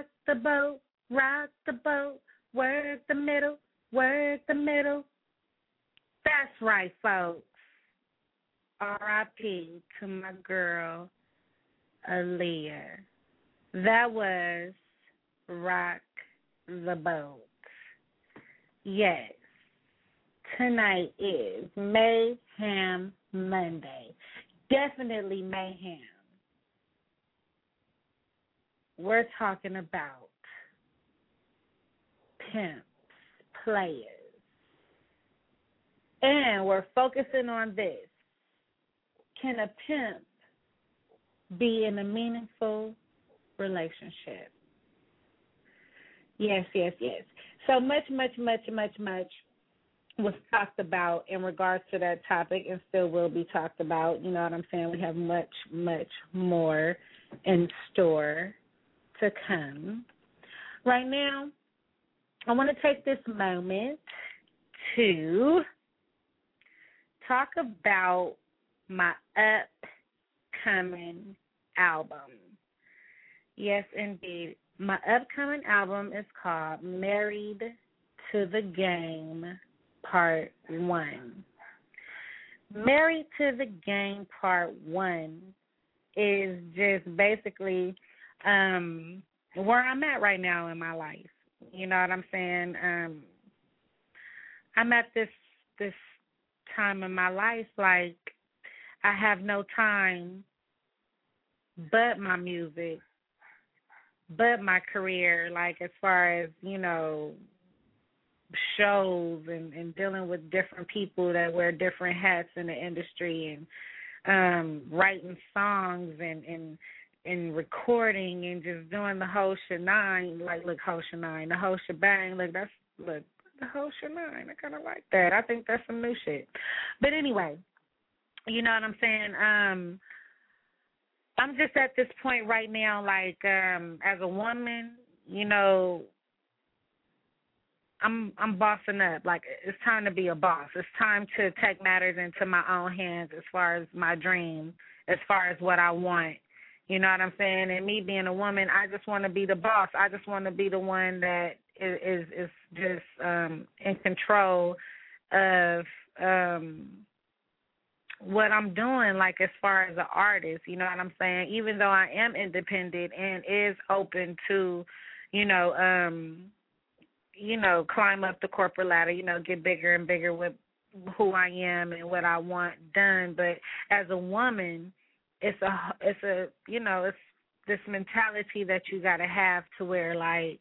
rock the boat, rock the boat, work the middle, work the middle. That's right, folks. R I P to my girl, Aaliyah. That was Rock the Boat. Yes, tonight is Mayhem Monday. Definitely mayhem. We're talking about pimps, players. And we're focusing on this. Can a pimp be in a meaningful relationship? Yes, yes, yes. So much, much, much, much, much was talked about in regards to that topic and still will be talked about. You know what I'm saying? We have much, much more in store to come. Right now, I want to take this moment to talk about my upcoming album. Yes, indeed. My upcoming album is called Married to the Game Part one. Married to the Game Part one is just basically um, where I'm at right now in my life. You know what I'm saying? Um, I'm at this this time in my life, like, I have no time but my music, but my career, like, as far as, you know, shows and, and dealing with different people that wear different hats in the industry and um, writing songs and, and and recording and just doing the whole shenanigans, like, look, whole shenanigans, the whole shebang, look, that's, look, the whole shenanigans, I kind of like that. I think that's some new shit. But anyway, you know what I'm saying? Um, I'm just at this point right now, like, um, as a woman, you know, I'm I'm bossing up. Like, it's time to be a boss. It's time to take matters into my own hands as far as my dream, as far as what I want. You know what I'm saying? And me being a woman, I just want to be the boss. I just want to be the one that is is, is just um, in control of um, what I'm doing, like, as far as an artist. You know what I'm saying? Even though I am independent and is open to, you know, um, you know, climb up the corporate ladder, you know, get bigger and bigger with who I am and what I want done. But as a woman, it's a, it's a, you know, it's this mentality that you got to have to where, like,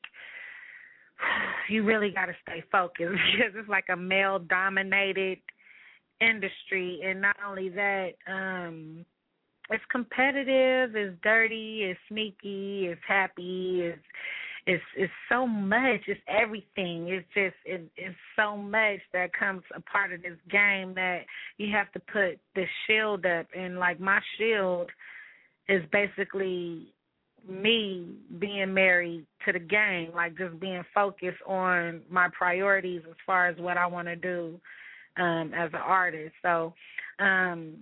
you really got to stay focused because it's like a male-dominated industry. And not only that, um, it's competitive, it's dirty, it's sneaky, it's happy, it's It's it's so much. It's everything. It's just it, it's so much that comes a part of this game that you have to put the shield up. And, like, my shield is basically me being married to the game, like, just being focused on my priorities as far as what I want to do um, as an artist. So, um,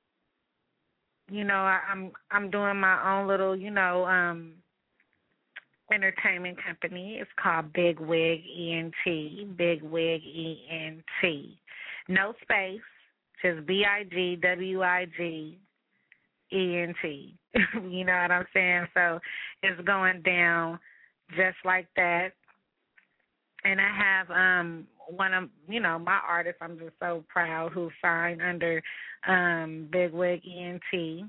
you know, I, I'm I'm doing my own little, you know, um, entertainment company. It's called Big Wig E N T. Big Wig E N T. No space, just B I G W I G E N T. You know what I'm saying? So it's going down just like that. And I have um one of, you know, my artists, I'm just so proud, who signed under um, Big Wig E N T.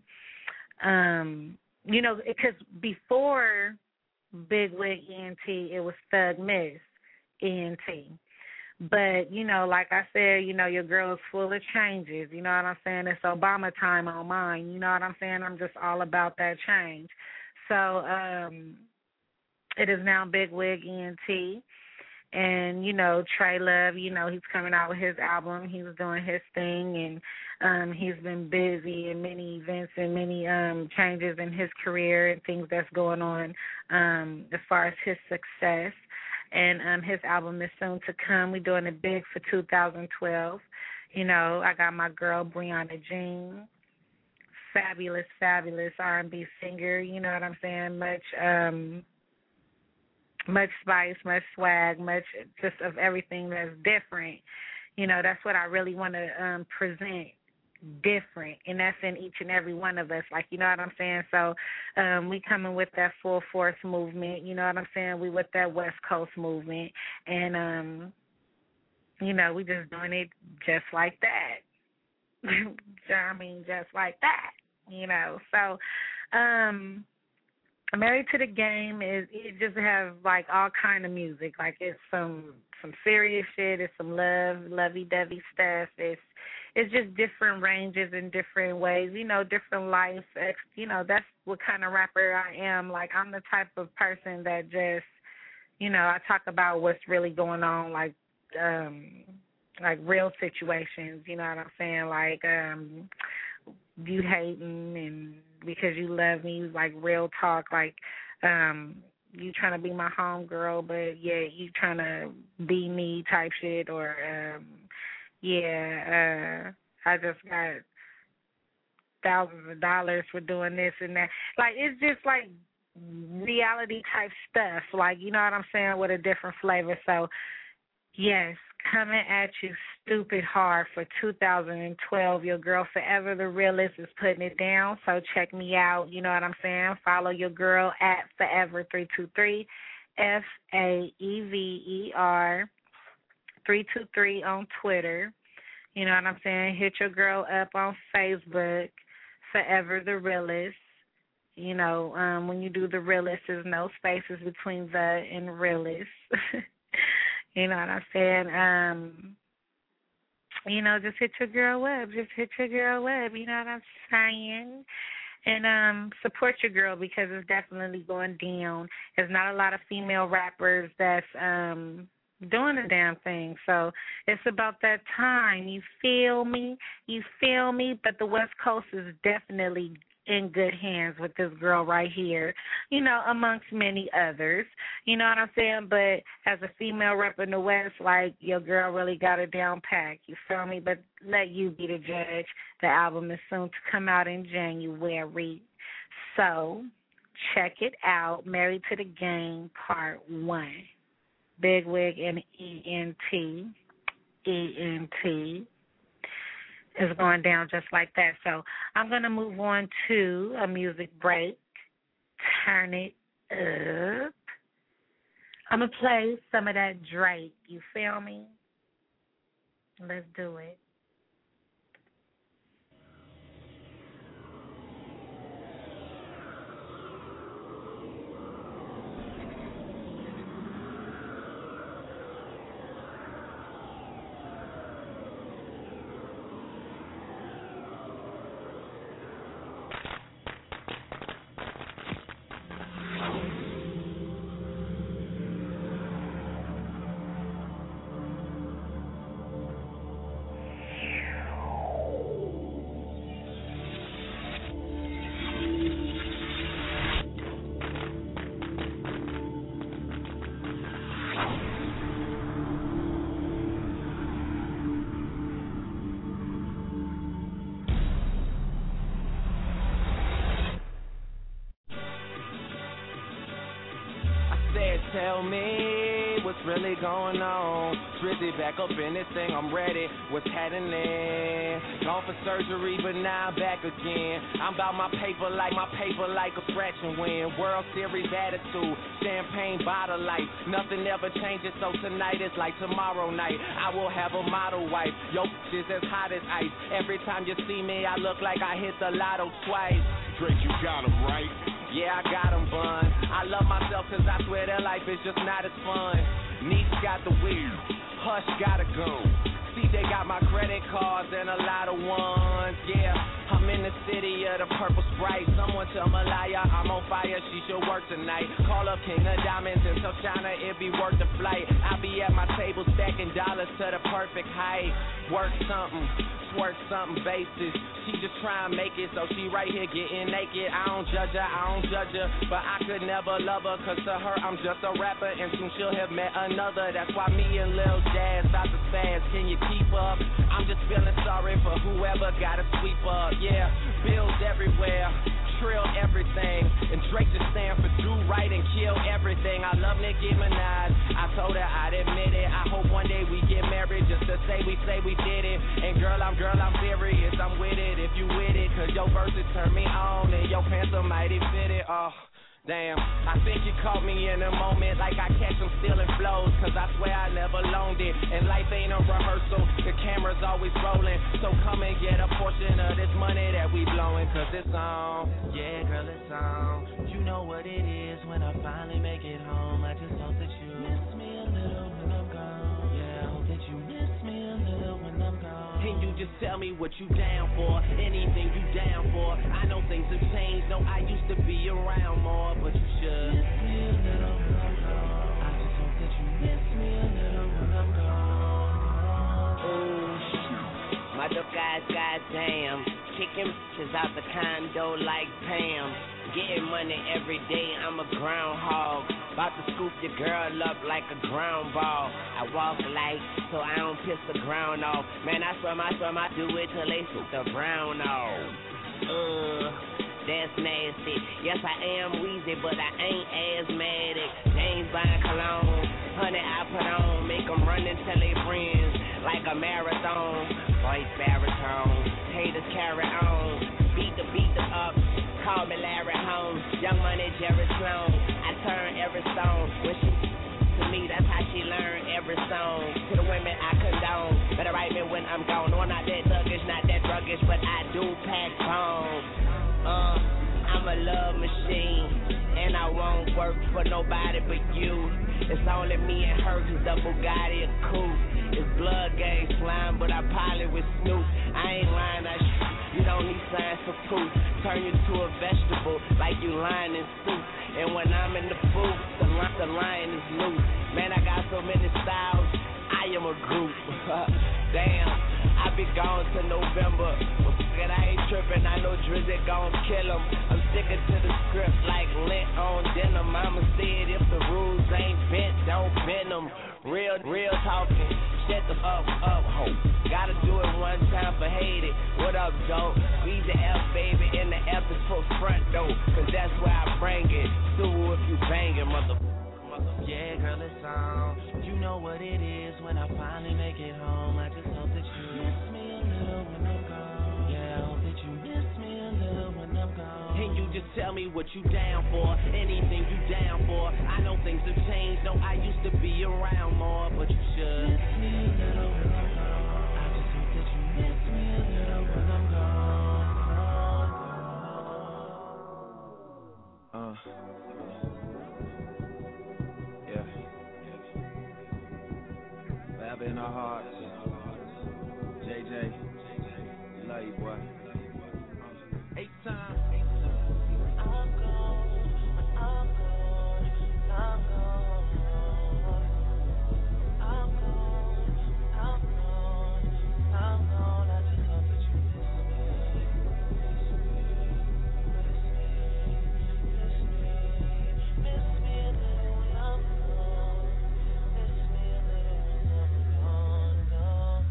Um, you know, because before Big Wig E N T, it was Thug Miss E N T. But, you know, like I said, you know, your girl's full of changes. You know what I'm saying? It's Obama time on mine. You know what I'm saying? I'm just all about that change. So um, it is now Big Wig E N T. And, you know, Trey Love, you know, he's coming out with his album. He was doing his thing, and um, he's been busy in many events and many um, changes in his career and things that's going on um, as far as his success. And um, his album is soon to come. We're doing it big for two thousand twelve. You know, I got my girl, Brianna Jean, fabulous, fabulous R and B singer. You know what I'm saying? Much, um, much spice, much swag, much just of everything that's different. You know, that's what I really want to um, present, different, and that's in each and every one of us. Like, you know what I'm saying? So um, we coming with that full force movement. You know what I'm saying? We with that West Coast movement, and um, you know, we just doing it just like that. I mean, just like that. You know, so. Um, Married to the Game is it just have like all kind of music. Like it's some some serious shit, it's some love, lovey dovey stuff. It's it's just different ranges and different ways, you know, different life. You know, that's what kind of rapper I am. Like I'm the type of person that just, you know, I talk about what's really going on, like um like real situations, you know what I'm saying? Like um you hating and because you love me, like real talk, like um, you trying to be my homegirl, but yeah, you trying to be me type shit, or um, yeah, uh, I just got thousands of dollars for doing this and that. Like it's just like reality type stuff, like you know what I'm saying, with a different flavor. So yes, coming at you stupid hard for two thousand twelve. Your girl Forever the Realist is putting it down, so check me out. You know what I'm saying? Follow your girl at Forever three two three, F A E V E R three two three on Twitter. You know what I'm saying? Hit your girl up on Facebook, Forever the Realist. You know, um, when you do the Realist, there's no spaces between the and Realist. You know what I'm saying? Um, you know, just hit your girl up. Just hit your girl up. You know what I'm saying? And um, support your girl because it's definitely going down. There's not a lot of female rappers that's um, doing the damn thing. So it's about that time. You feel me? You feel me? But the West Coast is definitely in good hands with this girl right here, you know, amongst many others. You know what I'm saying? But as a female rep in the West, like, your girl really got it down packed. You feel me? But let you be the judge. The album is soon to come out in January. So check it out. Married to the Game, Part one. Big Wig and E N T. E N T. Is going down just like that. So I'm going to move on to a music break. Turn it up. I'm going to play some of that Drake. You feel me? Let's do it. Tell me what's really going on. Drizzy back up in this thing, I'm ready. What's happening? Gone for surgery, but now I'm back again. I'm about my paper like my paper like a scratch and win. World Series attitude, champagne bottle life. Nothing ever changes, so tonight is like tomorrow night. I will have a model wife. Yo, is as hot as ice. Every time you see me, I look like I hit the lotto twice. Drake, you got him, right? Yeah, I got him, bun. I love myself cause I swear that life is just not as fun. Neeks got the weed, Hush got a gun. C J got my credit cards and a lot of ones, yeah. I'm in the city of the purple Sprite. Someone tell Malaya I'm on fire, she should work tonight. Call up King of Diamonds and tell China it be worth the flight. I be at my table stacking dollars to the perfect height. Work something, twerk something basis. She just try and make it, so she right here getting naked. I don't judge her, I don't judge her, but I could never love her, cause to her I'm just a rapper, and soon she'll have met another. That's why me and Lil Jazz out the spaz. Can you keep up? I'm just feeling sorry for whoever gotta sweep up. Yeah, bills everywhere, trill everything. And Drake just stand for do right and kill everything. I love Nicki Minaj. I told her I'd admit it. I hope one day we get married just to say we say we did it. And girl, I'm girl, I'm serious. I'm with it if you with it. Cause your verses turn me on and your pants are mighty fitted. Oh. Damn, I think you caught me in a moment like I catch them stealing flows. Cause I swear I never loaned it. And life ain't a rehearsal, the camera's always rolling. So come and get a portion of this money that we blowing. Cause it's on, yeah girl it's on. You know what it is when I finally make it home. I just hope that you miss me a little when I'm gone. Yeah, I hope that you miss me a little when I'm gone. Can you just tell me what you down for? Anything you down for? I know things have changed. No, I used to be around more, but you should miss me a little when I'm gone. I just hope that you miss me a little when I'm gone. Oh, shoot. My dope guys, goddamn. Kicking bitches out the condo like Pam. Getting money every day, I'm a groundhog. About to scoop your girl up like a ground ball. I walk light so I don't piss the ground off. Man, I swear, I swear, I do it till they shoot the brown off. Uh, that's nasty. Yes, I am wheezy, but I ain't asthmatic. James Bond cologne, honey I put on. Make them run and tell their friends like a marathon. Voice baritone, haters carry on. Beat the beat the up. Call me Larry Holmes, Young Money, Jerry Sloan. I turn every stone. When she to me, that's how she learned every song. To the women I condone, better write me when I'm gone. No, I'm not that thuggish, not that druggish, but I do pack bombs. Uh, I'm a love machine, and I won't work for nobody but you. It's only me and her, cause the Bugatti a coupe. It's blood gang slime, but I pilot with Snoop. I ain't lying, I sh- you don't need signs for proof. Turn you to a vegetable like you lying in soup. And when I'm in the booth, the, li- the lion is loose. Man, I got so many styles, I am a group. Damn, I be gone till November. Well, f- it, I ain't tripping, I know Drizzy gon' kill him. I'm sticking to the script like lint on denim. Mama said if the rules ain't bent, don't bend them. Real, real talking, shut the fuck up, ho. Gotta do it one time for hate it. What up, Joe? Squeeze the F, baby, in the F is for front door. Cause that's where I bring it. Sue if you bangin', mother. Yeah, girl, it's on. You know what it is when I finally make it home. I just hope that you miss me a little when I'm gone. Yeah, I hope that you miss me a little when I'm gone. Can you just tell me what you down for? Anything you down for? I know things have changed. No, I used to be around more, but you should miss me a little when I'm gone. I just hope that you miss me a little when I'm gone. Uh. Yeah. Forever in our hearts. J J. Love you, boy. Eight times. I'm gone. I'm gone. I'm gone. I'm gone. I'm gone. I'm gone. I just hope that you miss me. Miss me. Miss me a little when I'm gone. Miss me a little when I'm gone. Gone.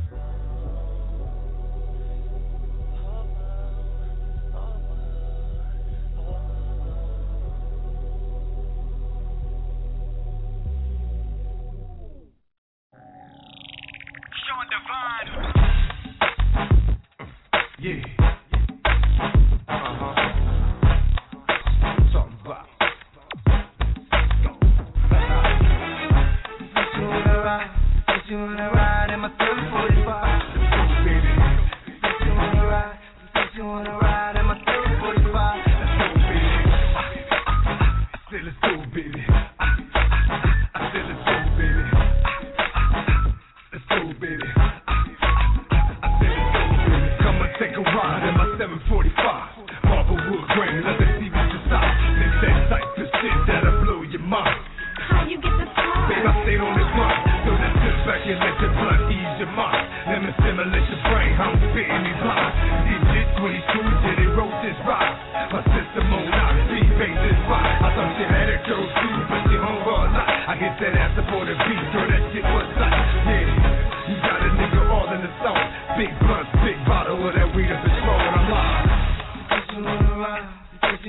Sean Divine. Yeah. Uh-huh. What you talking about? Go. Bitch, you wanna ride? Bitch, you wanna ride in my thirty forty-five? Let's go, baby. Bitch, you wanna ride? Bitch, you wanna ride in my thirty forty-five? Let's go, baby. I said, let's go, baby. I said, let's go, baby. Let's go, baby. I said, let's go, baby. Come and take a ride in my seven forty-five. Marblewood grain, let me see what you saw. This that type of shit that'll blow your mind. How you get the time? Babe, I stayed on this run, so let's sit back and let your blood ease your mind. Let me stimulate your brain, how I'm spitting these lines. Digit twenty-two, did it wrote this ride. My system on out, beat bass this ride. I thought she had a girl too, but she hung her a lot. I hit that ass up on the beat, so that shit was tight. Yeah, you got a nigga all in the zone. Big blunts, big bottle of that weed up and slow, and I'm live. Bitch, you wanna ride? Bitch,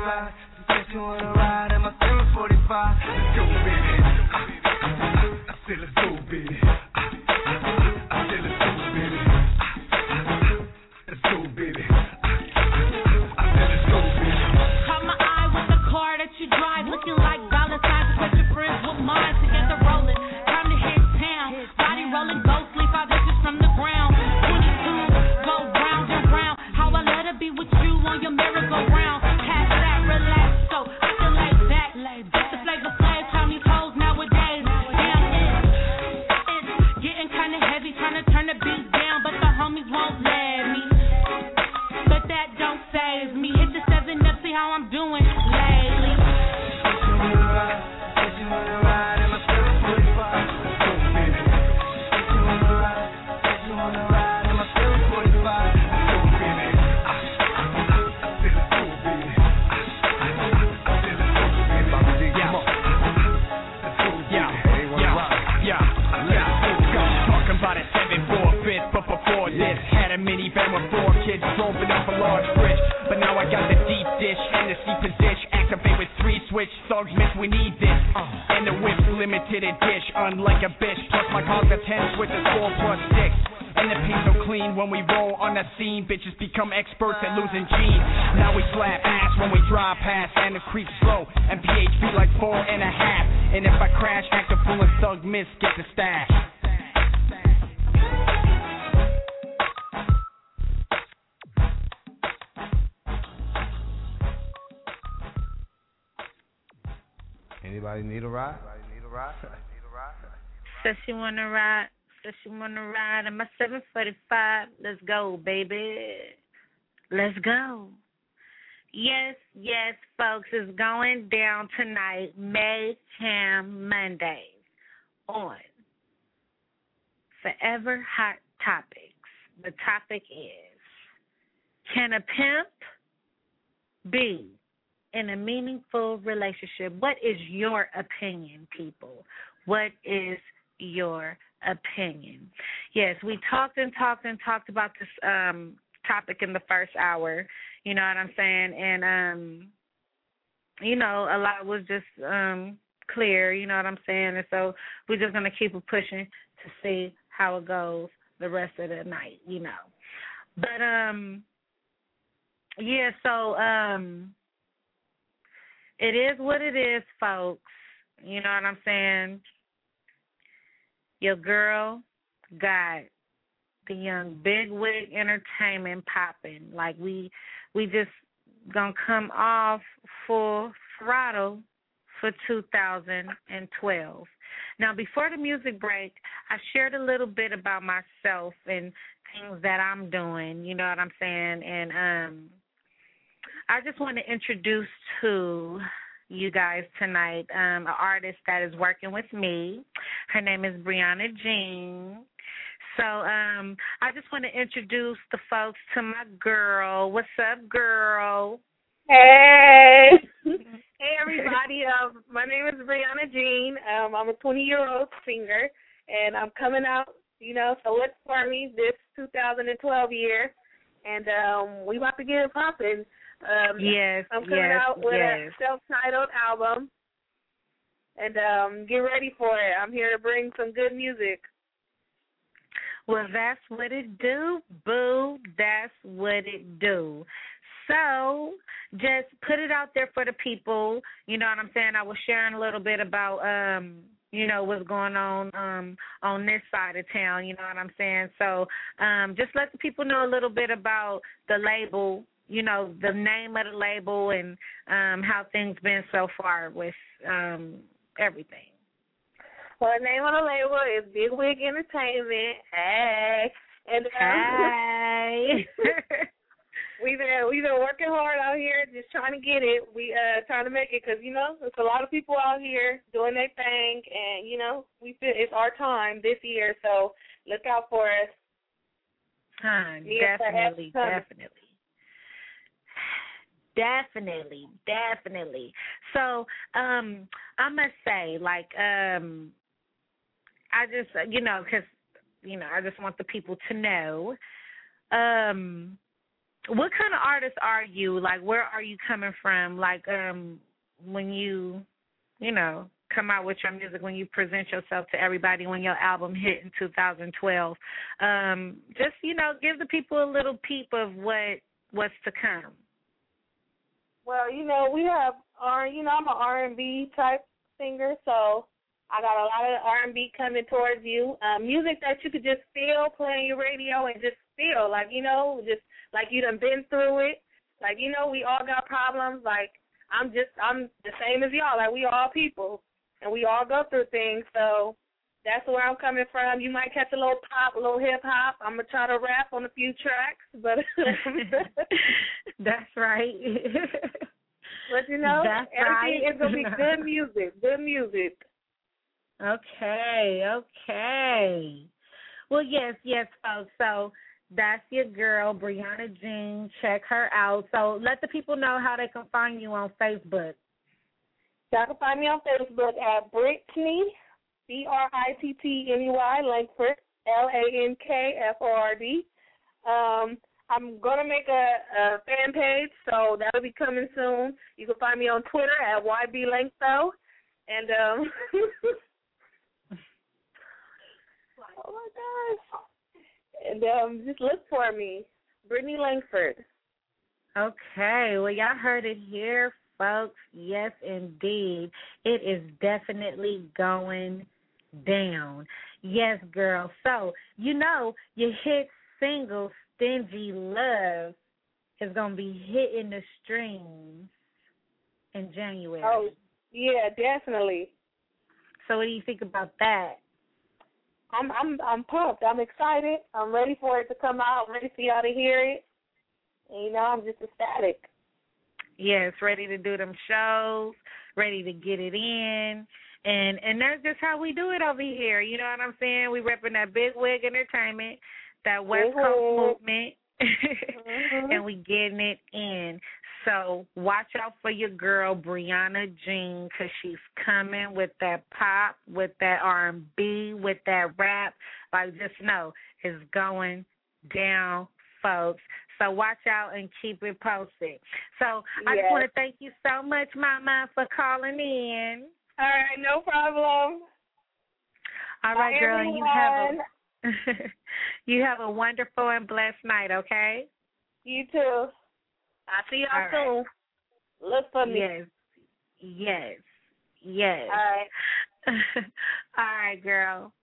ride. She said she wanna ride in my seven forty-five. Let's go, baby. I, I, I said let's go, baby. I, I said let's go, baby. I, let's go, baby. I said let's go, baby. Caught my eye with the car that you drive, looking like dollar signs. Put your friends with mine together rolling. Time to hit town. Body rolling, go sleep. Five inches from the ground. twenty-two, go round and round. How I let her be with you on your merry-go-round. Pass that, relax, so I can lay back. The flavor flags, how these hoes nowadays. Damn, it's, it's getting kinda heavy, trying to turn the beat down, but the homies won't let me. But that don't faze me. Hit the seven up, see how I'm doing lately. She wanna ride, said she wanna ride in my seven forty-five. Let's go, baby. She wanna ride, said she wanna ride in my seven forty-five. Let's go, baby. I, I, I, I said let's go, baby. I, I, I said let's go, baby. Bobby D, come on. Let's go, baby. Yeah, yeah, yeah, yeah. Talking about a seven four fifth, but before this, had a minivan with four kids, drove it up a large bridge. But now I got the deep dish and the C position. Activate with three switch, thugs miss, we need this. And the whip's limited edition, unlike a bitch. Plus my car's got ten switches, four plus six. And the paint so clean when we roll on the scene. Bitches become experts at losing jeans. Now we slap ass when we drive past, and the creep slow, and P H B like four and a half. And if I crash, act a fool and thug miss, get the stash. Anybody need a ride? Need a ride? Says she wanna ride. Says she wanna ride in my seven forty-five. Let's go, baby. Let's go. Yes, yes, folks, it's going down tonight, Mayhem Mondays on Forever Hot Topics. The topic is, can a pimp be in a meaningful relationship? What is your opinion, people? What is your opinion? Yes, we talked and talked and talked about this um, topic in the first hour, you know what I'm saying? And, um, you know, a lot was just um, clear, you know what I'm saying? And so we're just going to keep it pushing to see how it goes the rest of the night, you know. But, um, yeah, so um, it is what it is, folks. You know what I'm saying? Your girl got the young Bigwig Entertainment popping. Like we we just gonna come off full throttle for two thousand twelve. Now, before the music break, I shared a little bit about myself and things that I'm doing. You know what I'm saying? And um, I just want to introduce to you guys tonight um, an artist that is working with me. Her name is Brianna Jean. So um, I just want to introduce the folks to my girl. What's up, girl? Hey. Hey, everybody. Um, my name is Brianna Jean. Um, I'm a twenty-year-old singer, and I'm coming out, you know, so look for me this two thousand twelve year, and um, we about to get it popping. Um, yes, I'm coming yes, out with yes. a self-titled album, and um, get ready for it. I'm here to bring some good music. Well, that's what it do, boo. That's what it do. So just put it out there for the people. You know what I'm saying? I was sharing a little bit about, um, you know, what's going on um, on this side of town. You know what I'm saying? So um, just let the people know a little bit about the label, you know, the name of the label and um, how things been so far with um, everything. Well, the name of the label is Bigwig Entertainment. Hey. And, um, hey. we've been, we've been working hard out here just trying to get it. We uh trying to make it because, you know, there's a lot of people out here doing their thing. And, you know, we feel it's our time this year. So look out for us. Huh, definitely, definitely. Definitely, definitely. So um, I must say, like, um, I just, you know, because, you know, I just want the people to know, um, what kind of artist are you? Like, where are you coming from? Like, um, when you, you know, come out with your music, when you present yourself to everybody, when your album hit in two thousand twelve, um, just, you know, give the people a little peep of what what's to come. Well, you know, we have R. You know, I'm an R and B type singer, so I got a lot of R and B coming towards you. Um, music that you could just feel playing your radio and just feel like, you know, just like you done been through it. Like, you know, we all got problems. Like, I'm just, I'm the same as y'all. Like, we all people, and we all go through things. So that's where I'm coming from. You might catch a little pop, a little hip-hop. I'm going to try to rap on a few tracks. but That's right. But, you know, that's everything right. is going to be good music, good music. Okay, okay. Well, yes, yes, folks. So that's your girl, Brianna Jean. Check her out. So let the people know how they can find you on Facebook. Y'all can find me on Facebook at Brittany, B R I T T N E Y, Lankford, L A N K F O R D. Um, I'm going to make a, a fan page, so that will be coming soon. You can find me on Twitter at Y B Lankfo. And, um, oh, my gosh. And um, just look for me, Brittany Lankford. Okay, well, y'all heard it here, folks. Yes, indeed. It is definitely going down. Yes, girl. So, you know, your hit single, Stingy Love, is going to be hitting the streams in January. Oh, yeah, definitely. So what do you think about that? I'm I'm I'm pumped. I'm excited. I'm ready for it to come out. I'm ready for y'all to hear it. And, you know, I'm just ecstatic. Yes, ready to do them shows, ready to get it in. And and that's just how we do it over here. You know what I'm saying? We repping that Big Wig Entertainment, that West Mm-hmm. Coast movement, mm-hmm. and we getting it in. So watch out for your girl, Brianna Jean, because she's coming with that pop, with that R and B, with that rap. Like, just know it's going down, folks. So watch out and keep it posted. So I Yes. just want to thank you so much, Mama, for calling in. All right, no problem. All right, Bye, girl. everyone. You have a you have a wonderful and blessed night. Okay. You too. I'll see y'all All right. soon. Look for me. Yes. Yes. Yes. All right. All right, girl.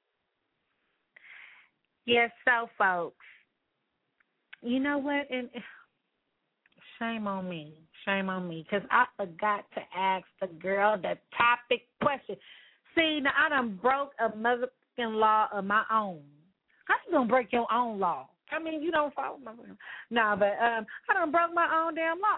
Yes, so folks, you know what? And shame on me. Shame on me, because I forgot to ask the girl the topic question. See, now I done broke a motherfucking law of my own. How you gonna break your own law? I mean, you don't follow my no, but um, I done broke my own damn law.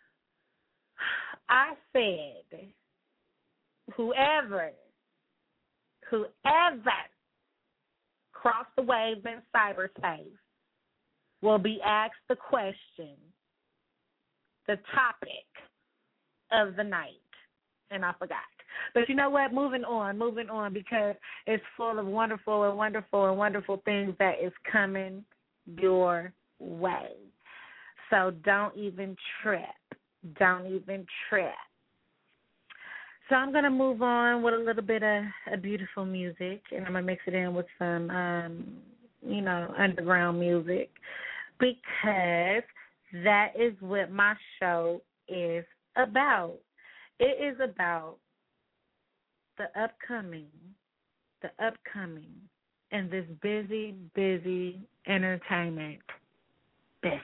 I said, whoever, whoever crossed the waves in cyberspace will be asked the question, the topic of the night, and I forgot. But you know what? Moving on, moving on, because it's full of wonderful and wonderful and wonderful things that is coming your way. So don't even trip. Don't even trip. So I'm going to move on with a little bit of, of beautiful music, and I'm going to mix it in with some, um, you know, underground music, because that is what my show is about. It is about the upcoming, the upcoming, and this busy, busy entertainment business.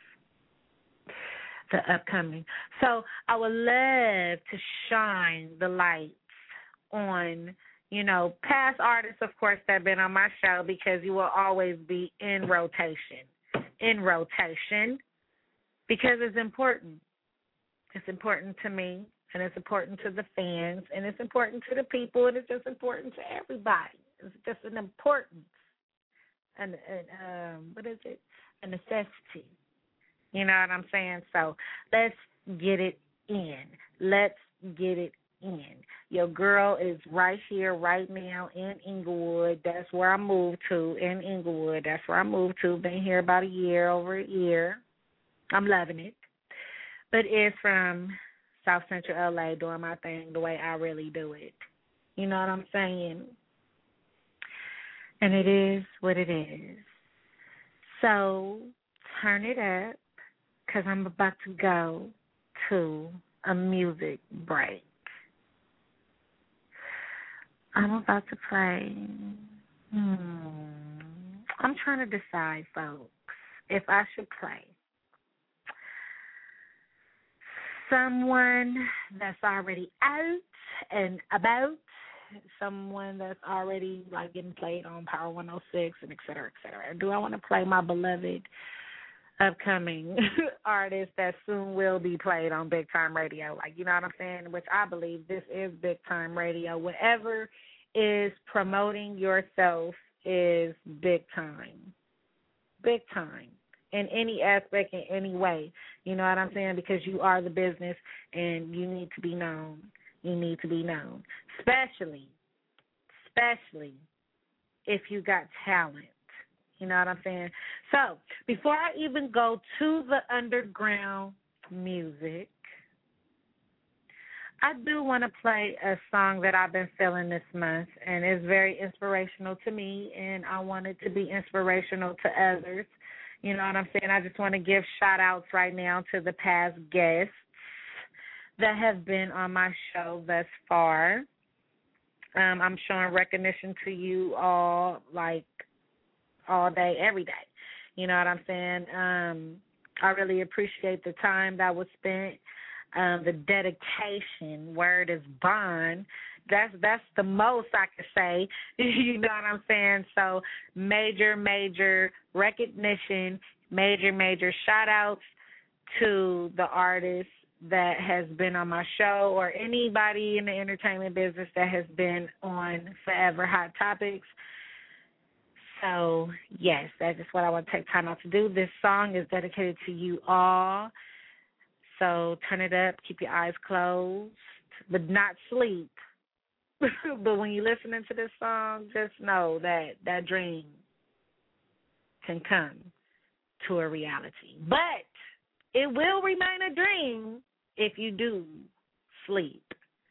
The upcoming. So I would love to shine the lights on, you know, past artists, of course, that have been on my show, because you will always be in rotation. In rotation. Because it's important. It's important to me, and it's important to the fans, and it's important to the people, and it's just important to everybody. It's just an importance, and um, what is it? A necessity. You know what I'm saying? So let's get it in. Let's get it in. Your girl is right here, right now in Inglewood. That's where I moved to, in Inglewood. That's where I moved to. Been here about a year, over a year. I'm loving it. But it's from South Central L A, doing my thing the way I really do it. You know what I'm saying? And it is what it is. So turn it up, because I'm about to go to a music break. I'm about to play. Hmm. I'm trying to decide, folks, if I should play someone that's already out and about, someone that's already like getting played on Power one oh six and et cetera, et cetera. Do I want to play my beloved upcoming artist that soon will be played on Big Time Radio? Like, you know what I'm saying? Which I believe this is Big Time Radio. Whatever is promoting yourself is big time. Big time. In any aspect, in any way. You know what I'm saying? Because you are the business and you need to be known. You need to be known. Especially, especially if you got talent. You know what I'm saying? So, before I even go to the underground music, I do want to play a song that I've been feeling this month, and it's very inspirational to me, and I want it to be inspirational to others. You know what I'm saying? I just want to give shout-outs right now to the past guests that have been on my show thus far. Um, I'm showing recognition to you all, like, all day, every day. You know what I'm saying? Um, I really appreciate the time that was spent, um, the dedication. Word is bond. That's that's the most I could say. You know what I'm saying? So major, major recognition, major, major shout-outs to the artists that has been on my show or anybody in the entertainment business that has been on Forever Hot Topics. So, yes, that's just what I want to take time out to do. This song is dedicated to you all. So turn it up, keep your eyes closed, but not sleep. But when you're listening to this song, just know that that dream can come to a reality. But it will remain a dream if you do sleep.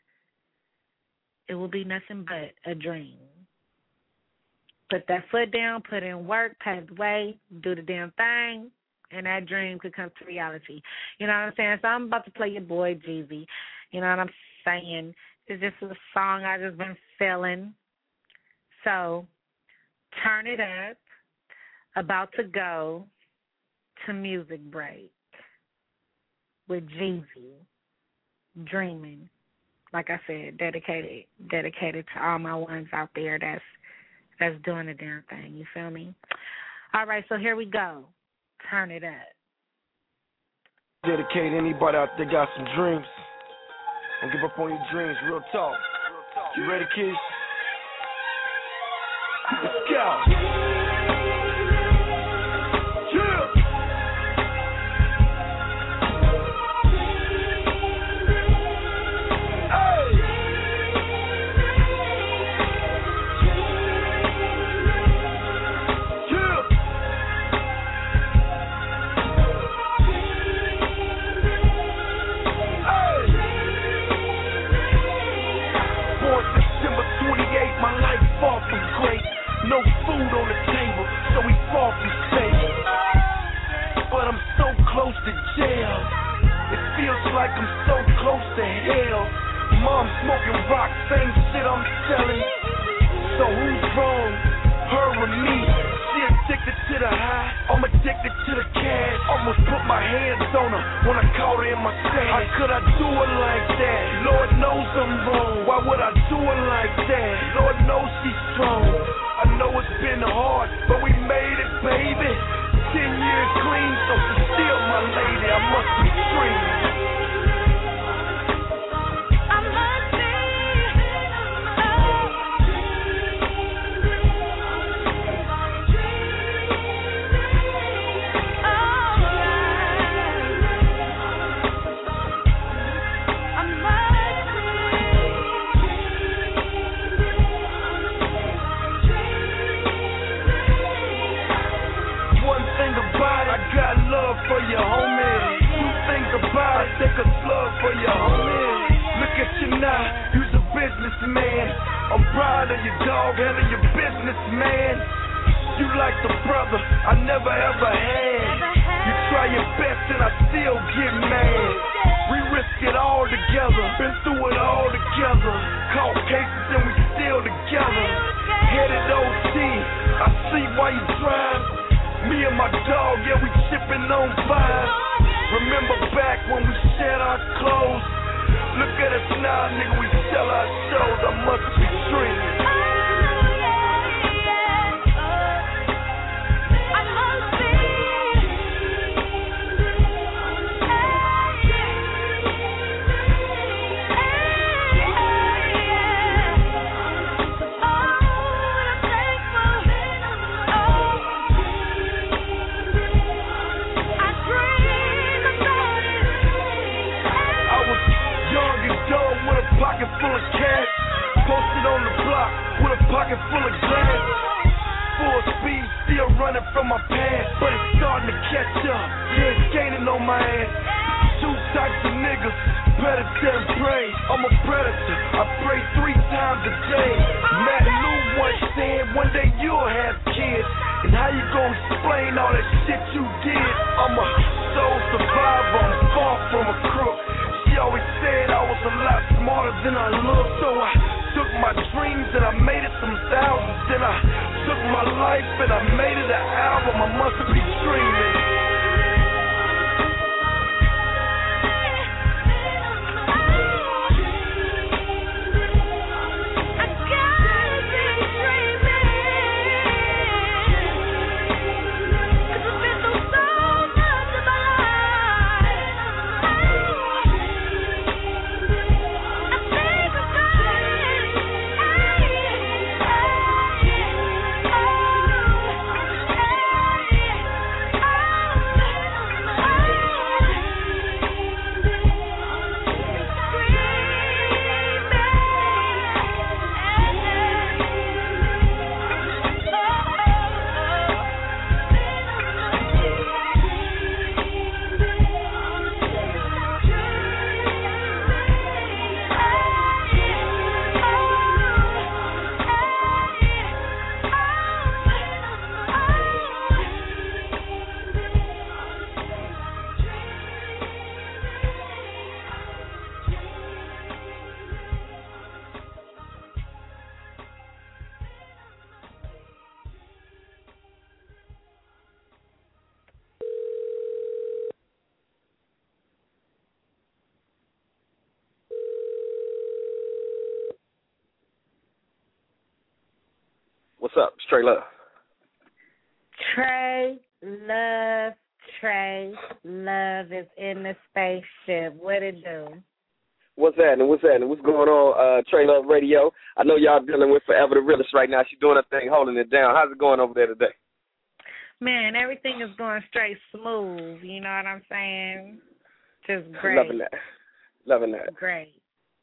It will be nothing but a dream. Put that foot down, put in work, pave the way, do the damn thing, and that dream could come to reality. You know what I'm saying? So I'm about to play your boy Jeezy. You know what I'm saying? It's just a song I just been feeling. So turn it up. About to go to music break with Jeezy. Dreaming. Like I said, dedicated dedicated to all my ones out there that's that's doing the damn thing. You feel me? All right, so here we go. Turn it up. Dedicate anybody out there got some dreams. Don't give up on your dreams, real talk. You ready, kids? Let's go. No food on the table, so we far from safe. But I'm so close to jail. It feels like I'm so close to hell. Mom smoking rock, same shit I'm selling. So who's wrong? Her or me? She addicted to the high, I'm addicted to the cash. Almost put my hands on her when I caught her in my stash. How could I do it like that? Lord knows I'm wrong. Why would I do it like that? Lord knows she's strong. I know it's been hard, but we made it, baby. Ten years clean, so she's still my lady. I must be free. now, you's a businessman. I'm proud of your dog, handle your business, man. You like the brother I never ever had. You try your best and I still get mad. We risk it all together, been through it all together. Caught cases and we still together. Headed O T, I see why you drive. Me and my dog, yeah, we chipping on vibes. Remember back when we shed our clothes. Look at us now, nigga, we sell our shows. I must be dreaming. Pocket full of cash, posted on the block with a pocket full of glass. Full speed, still running from my past, but it's starting to catch up. Yeah, it's gaining on my ass. Two types of niggas, predator and prey. I'm a predator, I pray three times a day. Matt Lou once said, one day you'll have kids. And how you gonna explain all that shit you did? I'm a soul survivor, I'm far from a crook. She always said I was a lot smarter than I look. So I took my dreams and I made it some thousands. Then I took my life and I made it an album. I must be dreaming. What's up? Straight Love. Trey Love, Trey Love is in the spaceship. What it do? What's happening? What's happening? What's going on, uh, Trey Love Radio? I know y'all dealing with Forever the Realest right now. She's doing her thing, holding it down. How's it going over there today? Man, everything is going straight smooth. You know what I'm saying? Just great. Loving that. Loving that. Great.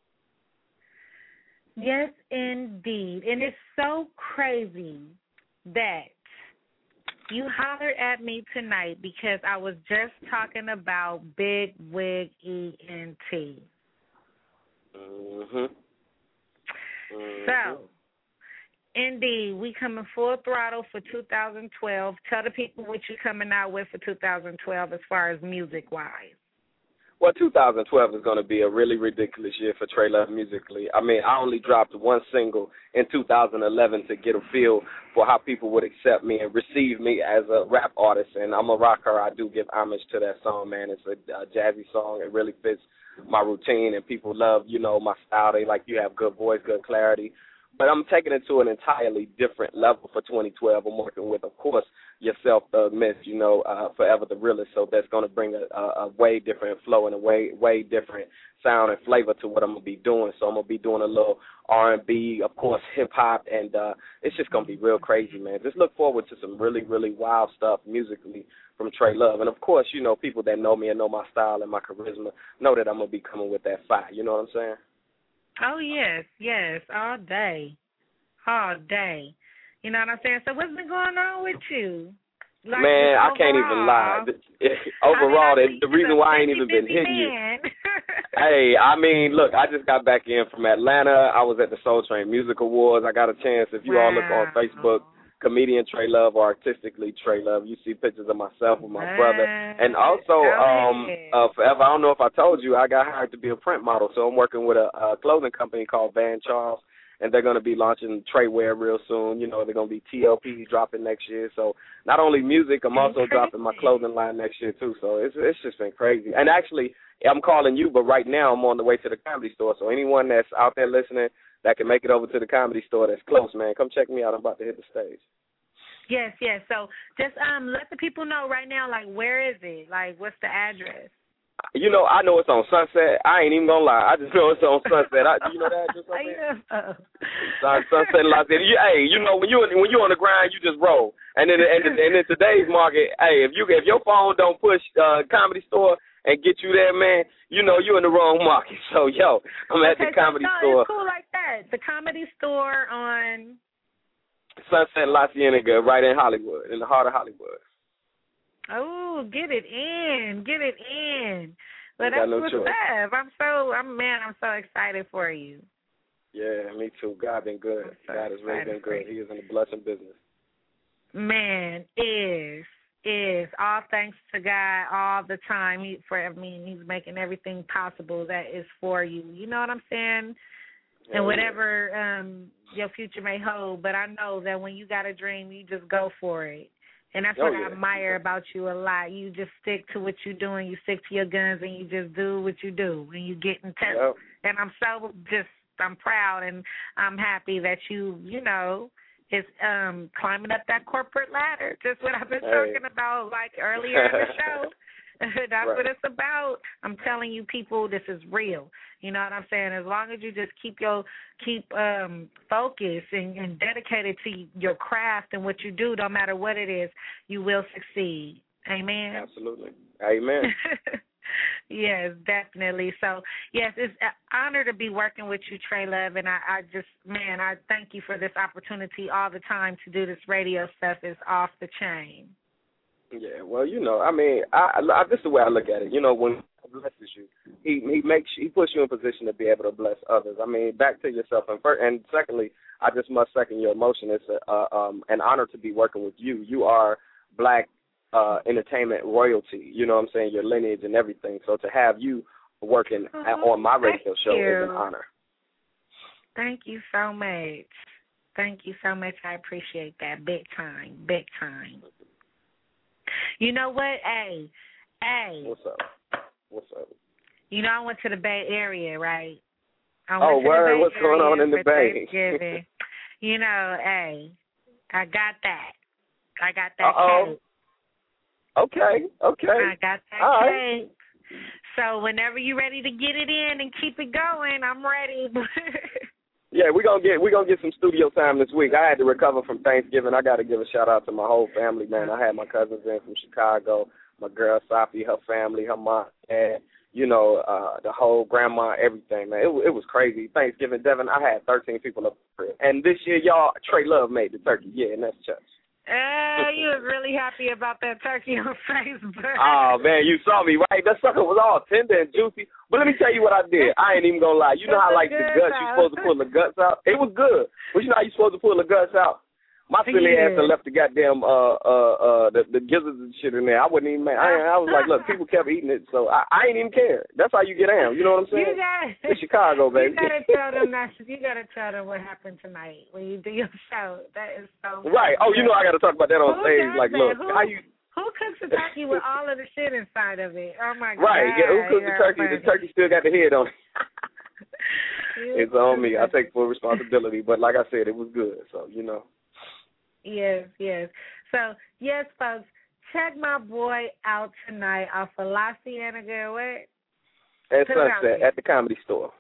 Yes, indeed. And it's so crazy that you hollered at me tonight because I was just talking about Big Wig E N T. Mm-hmm. Mm-hmm. So, indeed, we coming full throttle for two thousand twelve. Tell the people what you're coming out with for two thousand twelve as far as music-wise. Well, two thousand twelve is going to be a really ridiculous year for Trey Love musically. I mean, I only dropped one single in two thousand eleven to get a feel for how people would accept me and receive me as a rap artist, and I'm a rocker. I do give homage to that song, man. It's a, a jazzy song. It really fits my routine, and people love, you know, my style. They like, you have good voice, good clarity. But I'm taking it to an entirely different level for twenty twelve. I'm working with, of course, yourself, Thug Myth, you know, uh, Forever the Realest. So that's going to bring a, a, a way different flow and a way way different sound and flavor to what I'm going to be doing. So I'm going to be doing a little R and B, of course, hip-hop, and uh, it's just going to be real crazy, man. Just look forward to some really, really wild stuff musically from Trey Love. And, of course, you know, people that know me and know my style and my charisma know that I'm going to be coming with that fire. You know what I'm saying? Oh, yes, yes, all day, all day. You know what I'm saying? So what's been going on with you? Like, Man, I can't even lie. Overall, I mean, the, the reason why I ain't even been hitting you. Hey, I mean, look, I just got back in from Atlanta. I was at the Soul Train Music Awards. I got a chance. If you wow. all look on Facebook, comedian Trey Love or artistically Trey Love, you see pictures of myself with my wow. brother. And also, um, uh, forever, I don't know if I told you, I got hired to be a print model. So I'm working with a, a clothing company called Van Charles. And they're going to be launching Trey Wear real soon. You know, they're going to be T L P dropping next year. So not only music, I'm also dropping my clothing line next year, too. So it's it's just been crazy. And actually, I'm calling you, but right now I'm on the way to the Comedy Store. So anyone that's out there listening that can make it over to the Comedy Store that's close, man, come check me out. I'm about to hit the stage. Yes, yes. So just um, let the people know right now, like, where is it? Like, what's the address? You know, I know it's on Sunset. I ain't even gonna lie. I just know it's on Sunset. I, you know that? Just yeah. Sun, Sunset in Los Angeles. You, hey, you know when you when you on the grind, you just roll. And then and, and in today's market, hey, if you if your phone don't push uh, Comedy Store and get you there, man, you know you're in the wrong market. So yo, I'm at okay, the Comedy so, no, Store. It's cool like that. The Comedy Store on Sunset La Cienega, right in Hollywood, in the heart of Hollywood. Oh, get it in, get it in. But that's no what's choice. up. I'm so, I'm man, I'm so excited for you. Yeah, me too. God been good. So God has really been good. He is in the blessing business. Man, is is all thanks to God all the time. He, for I mean, He's making everything possible that is for you. You know what I'm saying? Yeah, and whatever um, your future may hold. But I know that when you got a dream, you just go for it. And that's oh, what yeah. I admire about you a lot. You just stick to what you're doing. You stick to your guns, and you just do what you do. And you get in touch. Yep. And I'm so just, I'm proud, and I'm happy that you, you know, is um, climbing up that corporate ladder. Just what I've been hey. talking about, like, earlier in the show. That's right. what it's about. I'm telling you, people, this is real. You know what I'm saying? As long as you just keep your keep um, focused and, and dedicated to your craft and what you do, no matter what it is, you will succeed. Amen. Absolutely. Amen. Yes, definitely. So, yes, it's an honor to be working with you, Trey Love, and I, I just, man, I thank you for this opportunity all the time to do this radio stuff. It's off the chain. Yeah, well, you know, I mean, I, I this is the way I look at it. You know, when God blesses you, he he makes he puts you in position to be able to bless others. I mean, back to yourself, and first, and secondly, I just must second your emotion. It's a, uh, um, an honor to be working with you. You are Black uh, entertainment royalty. You know what I'm saying? Your lineage and everything. So to have you working oh, at, on my radio show you. is an honor. Thank you so much. Thank you so much. I appreciate that. Big time. Big time. You know what? Hey, hey. What's up? What's up? You know, I went to the Bay Area, right? I oh, went to word. the Bay What's Area going on in the for Bay? Thanksgiving. You know, hey, I got that. I got that Uh-oh. cake. Okay, okay. I got that All cake. right. So whenever you're ready to get it in and keep it going, I'm ready. Yeah, we're gonna get we're gonna get some studio time this week. I had to recover from Thanksgiving. I gotta give a shout out to my whole family, man. I had my cousins in from Chicago, my girl Safi, her family, her mom, dad, you know, uh, the whole grandma, everything, man. It, it was crazy. Thanksgiving, Devin, I had thirteen people up there. And this year, y'all, Trey Love made the turkey. Yeah, and that's church. Uh, you was really happy about that turkey on Facebook. Oh, man, you saw me, right? That sucker was all tender and juicy. But let me tell you what I did. I ain't even going to lie. You know how, like, the guts, you're supposed to pull the guts out? It was good. But you know how you're supposed to pull the guts out? My silly yeah. ass had left the goddamn, uh, uh, uh, the, the gizzards and shit in there. I wasn't even mad. I, I was like, look, people kept eating it, so I, I ain't even care. That's how you get down. You know what I'm saying? You gotta, it's Chicago, baby. You gotta tell them that. You gotta tell them what happened tonight when you do your show. That is so. Right. Oh, you know I got to talk about that on Who stage. Like, that? look, who, how you? Who cooks a turkey with all of the shit inside of it? Oh my god. Right. Yeah. Who cooked the turkey? The turkey still got the head on it. It's on me. I take full responsibility. But like I said, it was good. So you know. Yes, yes. So, yes, folks, check my boy out tonight off of La Cienega. What? At Sunset, at the Comedy Store.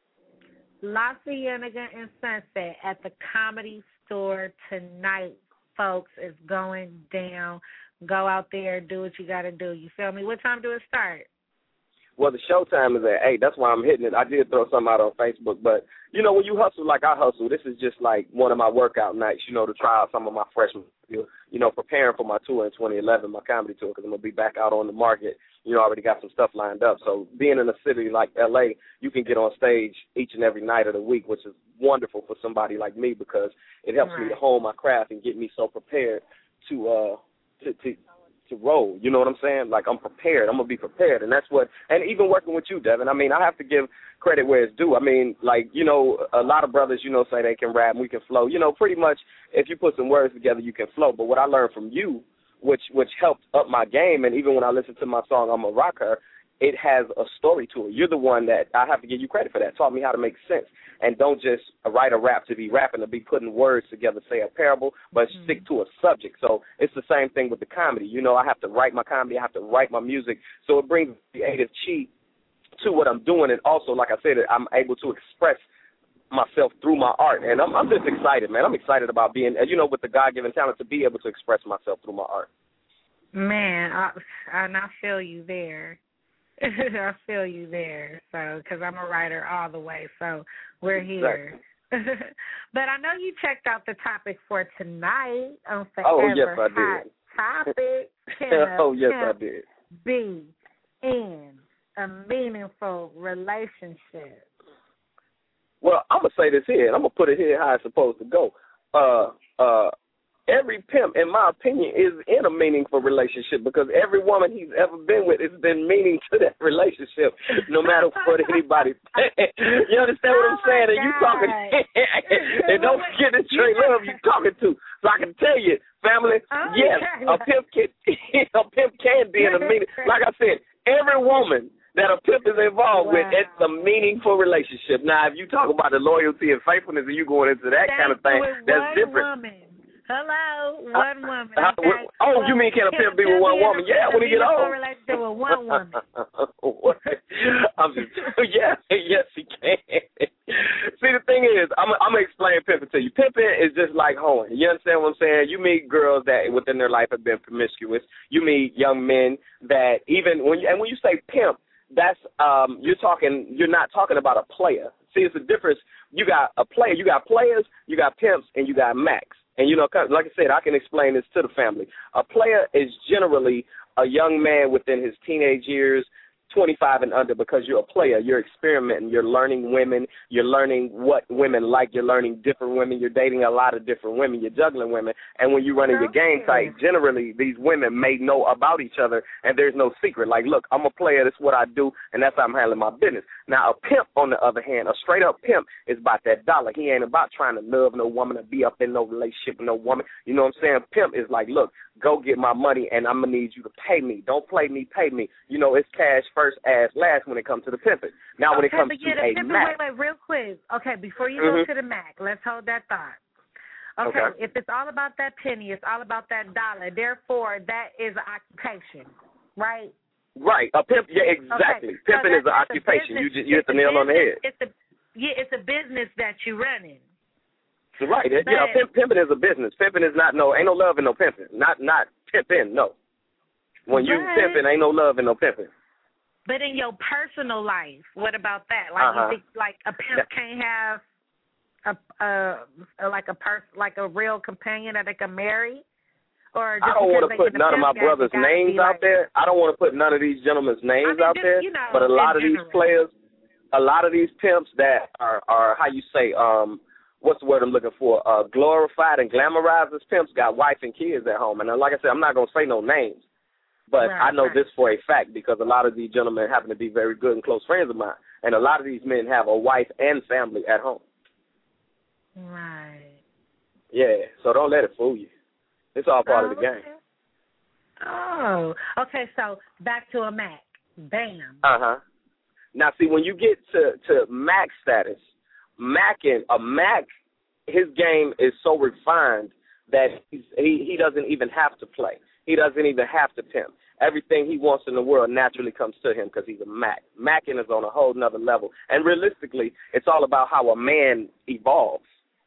La Cienega and Sunset at the Comedy Store tonight, folks. It's going down. Go out there, do what you got to do. You feel me? What time do it start? Well, the showtime is at eight. That's why I'm hitting it. I did throw something out on Facebook. But, you know, when you hustle like I hustle, this is just like one of my workout nights, you know, to try out some of my freshman, you know, preparing for my tour in twenty eleven, my comedy tour, because I'm going to be back out on the market. You know, I already got some stuff lined up. So being in a city like L A, you can get on stage each and every night of the week, which is wonderful for somebody like me because it helps right. me to hone my craft and get me so prepared to uh to, to to roll, you know what I'm saying? Like, I'm prepared. I'm going to be prepared, and that's what, and even working with you, Devin, I mean, I have to give credit where it's due. I mean, like, you know, a lot of brothers, you know, say they can rap and we can flow. You know, pretty much if you put some words together, you can flow. But what I learned from you, which which helped up my game, and even when I listen to my song, I'm a Rocker, it has a story to it. You're the one that, I have to give you credit for that, taught me how to make sense. And don't just write a rap to be rapping, to be putting words together, say a parable, but mm-hmm. stick to a subject. So it's the same thing with the comedy. You know, I have to write my comedy, I have to write my music. So it brings creative chi to what I'm doing. And also, like I said, I'm able to express myself through my art. And I'm, I'm just excited, man. I'm excited about being, you know, with the God-given talent to be able to express myself through my art. Man, I, and I feel you there. I feel you there, so because I'm a writer all the way, so we're here. Exactly. But I know you checked out the topic for tonight on Forever Oh, yes, I Hot did. Topic. Can oh, yes, I did. Be in a meaningful relationship? Well, I'm going to say this here, and I'm going to put it here how it's supposed to go. Uh, uh, Every pimp, in my opinion, is in a meaningful relationship because every woman he's ever been with has been meaning to that relationship, no matter what anybody. You understand what I'm oh saying? And you talking, and don't forget the Trey Love you talking to. So I can tell you, family, oh yes, a pimp can, a pimp can be in a meaning. Like I said, every woman that a pimp is involved wow. with, it's a meaningful relationship. Now, if you talk about the loyalty and faithfulness, and you going into that, that kind of thing, that's different. Woman. Hello, one woman. Uh, okay. Oh, you mean can a pimp be with one woman? Yeah, when he get old. Relationship with one woman. I'm just, yes, yes, he can. See, the thing is, I'm, I'm gonna explain pimping to you. Pimping is just like hoeing. You understand what I'm saying? You meet girls that within their life have been promiscuous. You meet young men that even when you, and when you say pimp, that's um, you're talking. You're not talking about a player. See, it's a difference. You got a player. You got players. You got pimps, and you got max. And, you know, like I said, I can explain this to the family. A player is generally a young man within his teenage years, twenty-five and under, because you're a player. You're experimenting. You're learning women. You're learning what women like. You're learning different women. You're dating a lot of different women. You're juggling women. And when you're running your game tight, generally these women may know about each other, and there's no secret. Like, look, I'm a player. That's what I do, and that's how I'm handling my business. Now, a pimp, on the other hand, a straight-up pimp is about that dollar. He ain't about trying to love no woman or be up in no relationship with no woman. You know what I'm saying? Pimp is like, look, go get my money, and I'm going to need you to pay me. Don't play me, pay me. You know, it's cash first, ass last when it comes to the pimping. Now, okay, when it comes but to yeah, a pimping, Mac. Wait, wait, real quick. Okay, before you mm-hmm. go to the Mac, let's hold that thought. Okay, okay, if it's all about that penny, it's all about that dollar. Therefore, that is an occupation, right? Right. A pimp, yeah, exactly. Okay. Pimping so is an occupation. You just you hit the nail on the head. It's a, yeah, it's a business that you run in. Right. But, yeah, pimp, pimping is a business. Pimping is not no, ain't no love in no pimping. Not not pimping, no. When you but, pimping, ain't no love in no pimping. But in your personal life, what about that? Like uh-huh. you think like a pimp yeah. can't have a, a, a like a person like a real companion that they can marry? Or just I don't want to put none of my guys, brothers' names out like, there. I don't want to put none of these gentlemen's names I mean, out just, there. You know, but a lot of general. these players, a lot of these pimps that are, are how you say, um, what's the word I'm looking for? Uh, glorified and glamorized as pimps got wife and kids at home. And like I said, I'm not going to say no names. But right, I know right. this for a fact because a lot of these gentlemen happen to be very good and close friends of mine. And a lot of these men have a wife and family at home. Right. Yeah, so don't let it fool you. It's all part oh, of the game. Okay. Oh, okay, so back to a Mac. Bam. Uh-huh. Now, see, when you get to, to Mac status, Mackin, a Mac, his game is so refined that he's, he, he doesn't even have to play. He doesn't even have to pimp. Everything he wants in the world naturally comes to him because he's a Mac. Mackin is on a whole nother level. And realistically, it's all about how a man evolves.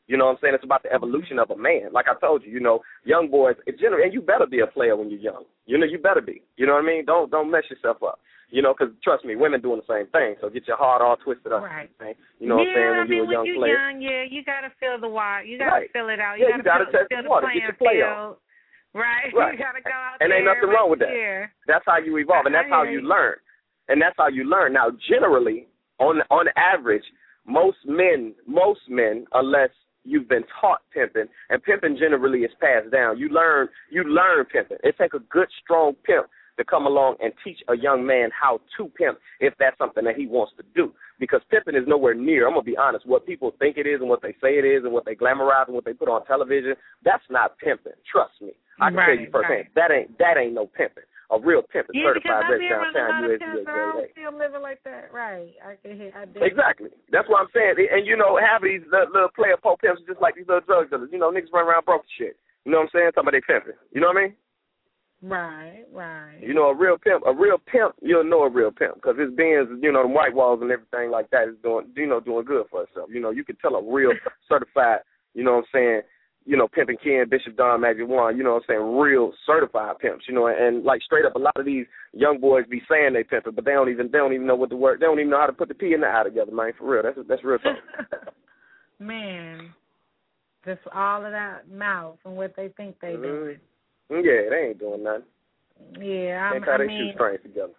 You know what I'm saying? It's about the evolution of a man. Like I told you, you know, young boys, it gener- and you better be a player when you're young. You know, you better be. You know what I mean? Don't don't mess yourself up. You know, because trust me, women doing the same thing. So get your heart all twisted up. Right. You know what yeah, I'm saying? When I mean, you're a young when you're player. young, yeah, you got to feel the water. You got to Right. feel it out. Yeah, You you got to gotta test feel the the water. playing Get your play field. on. Right. Right. You got to go out and there. ain't nothing wrong with that. Yeah. That's how you evolve, and that's how you learn. And that's how you learn. Now, generally, on on average, most men, most men, unless you've been taught pimping, and pimping generally is passed down. You learn, you learn pimping. It takes a good, strong pimp to come along and teach a young man how to pimp if that's something that he wants to do. Because pimping is nowhere near, I'm going to be honest, what people think it is and what they say it is and what they glamorize and what they put on television, that's not pimping. Trust me. I can right, tell you firsthand, right. that ain't that ain't no pimping. A real pimp is yeah, certified because I be rich around a downtown lot U of S D A pimps, I grade don't A. see them living like that. Right. I can hear, I do. Exactly. That's what I'm saying. And, you know, half of these little, little player po pimps just like these little drug dealers. You know, niggas run around broke and shit. You know what I'm saying? Talking about they pimping. You know what I mean? Right, right. You know, a real pimp, a real pimp, you'll know a real pimp because his Benz, you know, the white walls and everything like that is doing, you know, doing good for itself. You know, you can tell a real certified, you know what I'm saying, you know, Pimpin' Ken, Bishop Don, Magic One, you know what I'm saying, real certified pimps, you know, and like straight up, a lot of these young boys be saying they pimping, but they don't even, they don't even know what the word, they don't even know how to put the P and the I together, man, for real. That's that's real talk. Man, just all of that mouth and what they think they mm-hmm. doing. Yeah, they ain't doing nothing. Yeah, Can't I'm, tie I they mean, shoe strings together.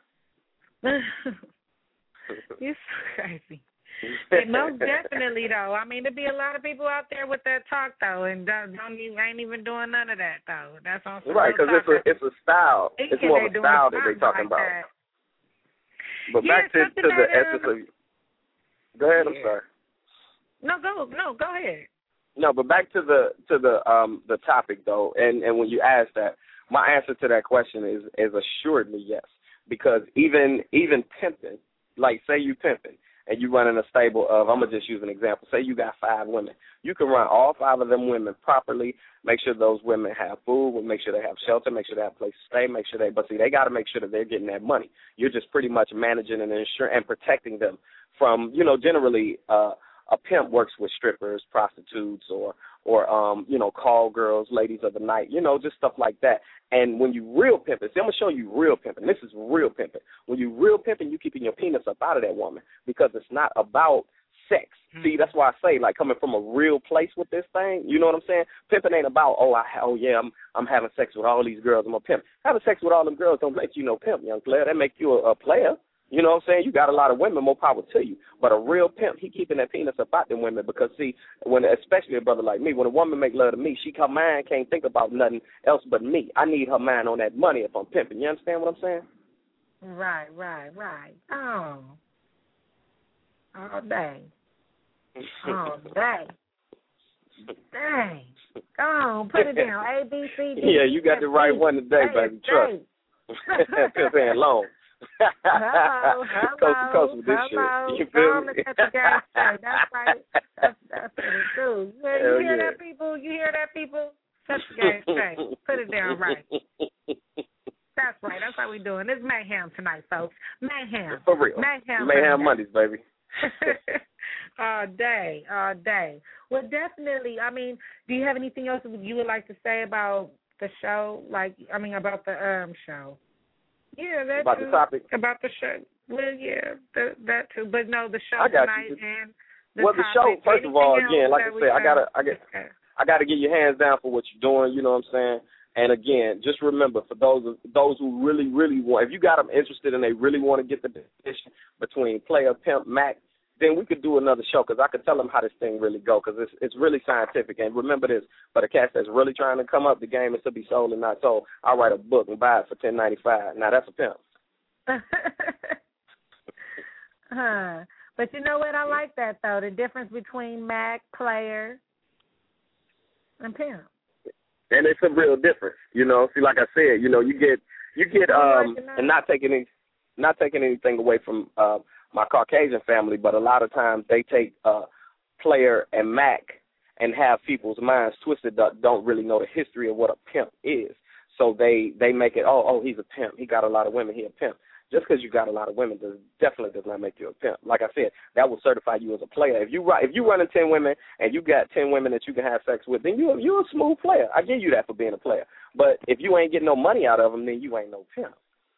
You're so crazy. But most definitely, though. I mean, there be a lot of people out there with that talk, though, and don't, don't even, ain't even doing none of that, though. That's on some right, because it's a it's a style. Think it's more of a style that they're talking like about. That. But yeah, back to, to the that, essence um, of. Go ahead. yeah. I'm sorry. No, go no, go ahead. No, but back to the to the um the topic though, and and when you ask that, my answer to that question is is assuredly yes, because even even pimping, like say you pimping and you run in a stable of, I'm gonna just use an example. Say you got five women, you can run all five of them women properly. Make sure those women have food, make sure they have shelter, make sure they have a place to stay, make sure they. But see, they got to make sure that they're getting that money. You're just pretty much managing and ensuring and protecting them from, you know, generally. uh A pimp works with strippers, prostitutes, or, or um, you know, call girls, ladies of the night, you know, just stuff like that. And when you real pimping, see, I'm going to show you real pimping. This is real pimping. When you real pimping, you keeping your penis up out of that woman because it's not about sex. Mm-hmm. See, that's why I say, like, coming from a real place with this thing, you know what I'm saying? Pimping ain't about, oh, I, oh yeah, I'm I'm having sex with all these girls. I'm a pimp. Having sex with all them girls don't make you no pimp, young player. That make you a, a player. You know what I'm saying? You got a lot of women, more power to you. But a real pimp, he keeping that penis about them women because, see, when especially a brother like me, when a woman make love to me, she her mind can't think about nothing else but me. I need her mind on that money if I'm pimping. You understand what I'm saying? Right, right, right. Oh. All day. All day. Dang. Go on, put it down. A, B, C, D. Yeah, you got the right one today, baby. Trust. Pimp ain't long. Hello, hello, coast to coast with this hello. shit. You feel Go me? Look at the guy straight. That's right. That's, that's what it do. You, you hear yeah. that, people? You hear that, people? Set the game straight. Put it down right. That's right. That's how we doing. It's mayhem tonight, folks. Mayhem. For real. Mayhem. Mayhem Mondays, baby. all day, all day. Well, definitely. I mean, do you have anything else you would like to say about the show? Like, I mean, about the um show. Yeah, that about too. the topic. About the show. Well, yeah, the, that too. But no, the show I got tonight you. and the well, the topic. show. First Anything of all, else again, like I we said, I have? gotta, I get, I gotta get your hands down for what you're doing. You know what I'm saying? And again, just remember, for those those who really, really want, if you got them interested and they really want to get the decision between player, pimp, Mac, then we could do another show because I could tell them how this thing really go because it's it's really scientific. And remember this, for the cats that's really trying to come up, the game is to be sold and not sold. I'll write a book and buy it for ten ninety-five. Now that's a pimp. huh. But you know what? I like that though. The difference between Mac, player, and pimp. And it's a real difference, you know. See, like I said, you know, you get you get um, and not taking any, not taking anything away from uh, my Caucasian family, but a lot of times they take uh, player and Mac and have people's minds twisted that don't really know the history of what a pimp is. So they, they make it, oh, oh, he's a pimp. He got a lot of women. He a pimp. Just because you got a lot of women does definitely does not make you a pimp. Like I said, that will certify you as a player. If you if you running ten women and you got ten women that you can have sex with, then you you're a smooth player. I give you that for being a player. But if you ain't getting no money out of them, then you ain't no pimp.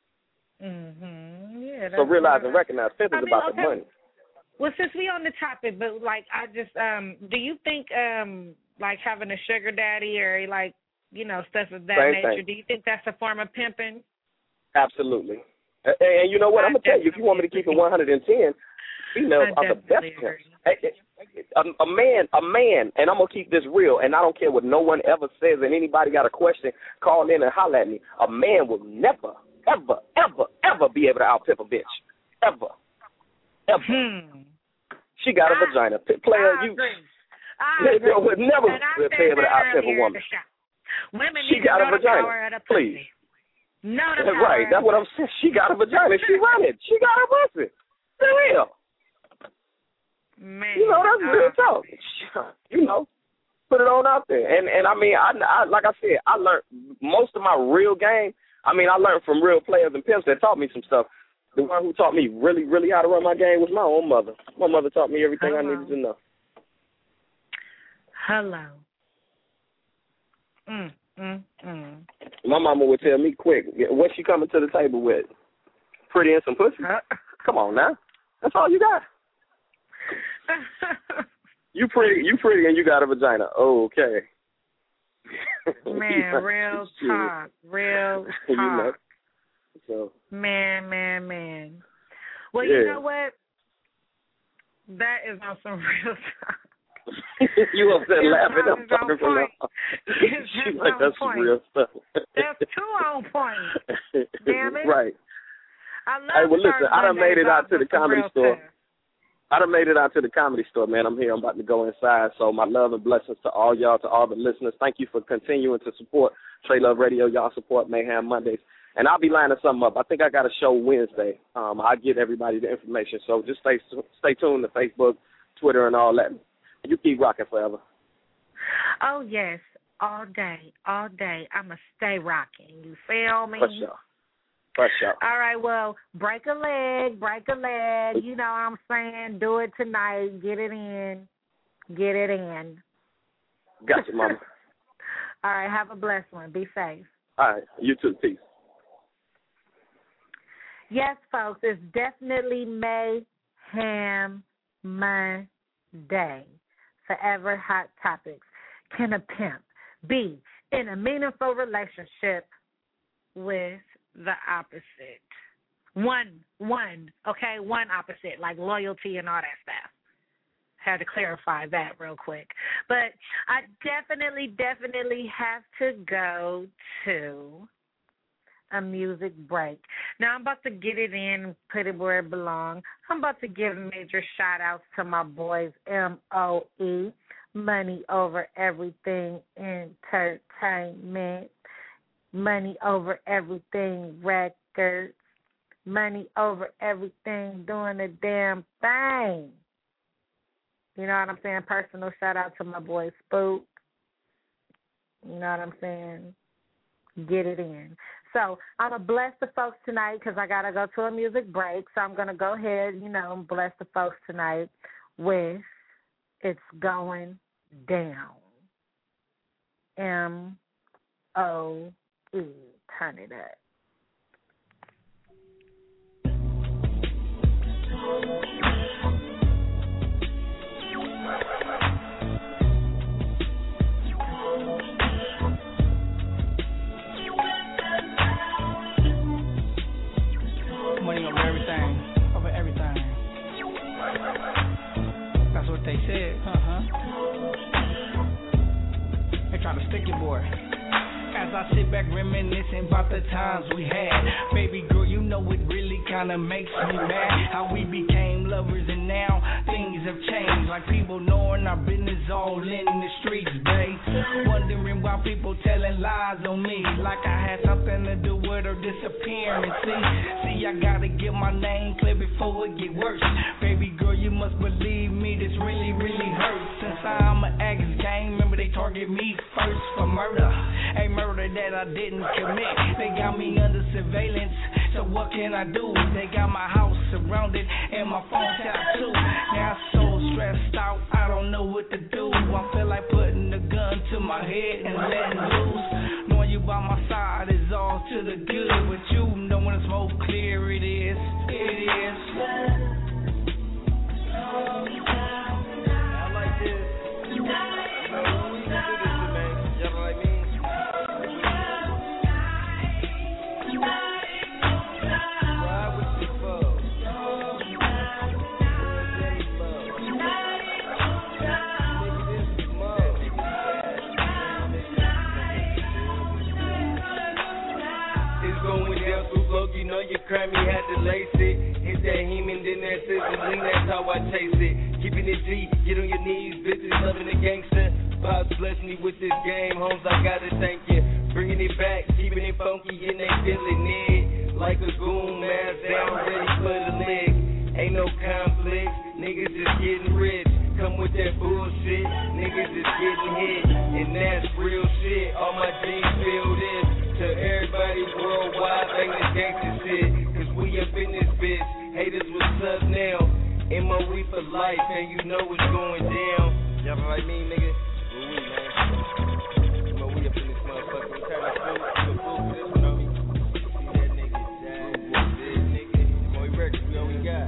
Mhm. Yeah. So realize and recognize pimp is I mean, about okay. the money. Well, since we on the topic, but like I just um, do you think um, like having a sugar daddy or like you know stuff of that Same nature? thing. Do you think that's a form of pimping? Absolutely. And, and you know what? I'm gonna tell you, if you want me to keep it one hundred ten, females are the best pimps. A, a man, a man, and I'm gonna keep this real. And I don't care what no one ever says. And anybody got a question, call in and holler at me. A man will never, ever, ever, ever be able to out pimp a bitch. Ever, ever. Hmm. She got a I, vagina. P- player, I you agree. I agree. would never and I be able to out pimp a woman. Women She need got to a know vagina. the power of the Please. pussy. No, the power. Right, that's what I'm saying. She got a vagina. She run it. She got a pussy. For real. Man, you know, that's uh, real talk. You know, put it on out there. And and I mean, I, I like I said, I learned most of my real game. I mean, I learned from real players and pimps that taught me some stuff. The one who taught me really, really how to run my game was my own mother. My mother taught me everything Hello. I needed to know. Hello. Mm, mm, mm. My mama would tell me quick, what's she coming to the table with? Pretty and some pussy? Huh? Come on now. That's all you got. You pretty, you pretty, and you got a vagina. Oh, okay. Man, real talk, real talk. You know. So. Man, man, man. Well, yeah. you know what? That is on some real talk. You up there It's laughing? on I'm talking from point. now. It's She's just like, on that's point. some real stuff. That's too on point. Damn it. Right. I love Hey, well, listen, I done made it out to the comedy store. Stuff. I done made it out to the comedy store, man. I'm here. I'm about to go inside. So my love and blessings to all y'all, to all the listeners. Thank you for continuing to support Trey Love Radio. Y'all support Mayhem Mondays. And I'll be lining something up. I think I got a show Wednesday. Um, I'll get everybody the information. So just stay stay tuned to Facebook, Twitter, and all that. You keep rocking forever. Oh, yes. All day. All day. I'm going to stay rocking. You feel me? For sure. For sure. All right, well, break a leg, break a leg. You know what I'm saying? Do it tonight. Get it in. Get it in. Got you, mama. All right, have a blessed one. Be safe. All right, you too. Peace. Yes, folks, it's definitely Mayhem Monday. Forever Hot Topics. Can a pimp be in a meaningful relationship with the opposite? One, one, okay, one opposite, like loyalty and all that stuff. Had to clarify that real quick. But I definitely, definitely have to go to a music break. Now, I'm about to get it in, put it where it belongs. I'm about to give major shout-outs to my boys, M O E, Money Over Everything Entertainment, Money Over Everything Records, Money Over Everything doing the damn thing. You know what I'm saying? Personal shout-out to my boy Spook. You know what I'm saying? Get it in. So I'm going to bless the folks tonight because I got to go to a music break. So I'm going to go ahead, you know, and bless the folks tonight with It's Going Down. M O E. Turn it up. Money over everything, over everything. That's what they said. Uh-huh. They trying to stick your boy. As I sit back reminiscing about the times we had, baby girl, you know it really kinda makes me mad how we became lovers and now things have changed. Like people knowing our business all in the streets, babe. Wondering why people telling lies on me, like I had something to do with her disappearing. See, see, I gotta get my name clear before it get worse. Baby girl, you must believe me, this really, really hurts. Since I'm an ex gang, remember they told target me first for murder. A murder that I didn't commit. They got me under surveillance, so what can I do? They got my house surrounded and my phone tapped too. Now I'm so stressed out, I don't know what to do. I feel like putting the gun to my head and letting loose. Knowing you by my side is all to the good, but you know when it's more clear it is, it is. I like this. You know, we can do this shit, man. Y'all know what I mean? Ride with your foe. It's going down through flow, you know you crime, you had to lace it. Hit that Heman, then that sizzling, that's how I chase it. Keeping it G, get on your knees, bitches loving the gangster. Pops bless me with this game, homes, I gotta thank you. Bringing it back, keeping it funky, and they feeling it. Like a goon, mask down, ready for the lick. Ain't no conflict, niggas just getting rich. Come with that bullshit, niggas just getting hit. And that's real shit, all my G's feel this. To everybody worldwide, bang this gangsta shit. Cause we up in this bitch, haters what's up now. M O E for life, and you know what's going down. Y'all know what I mean, nigga? Woo wee, man. M O E up in this motherfucker. We turn the food to the food for this one, homie. See that nigga die. This nigga. M O E Records, we all we got.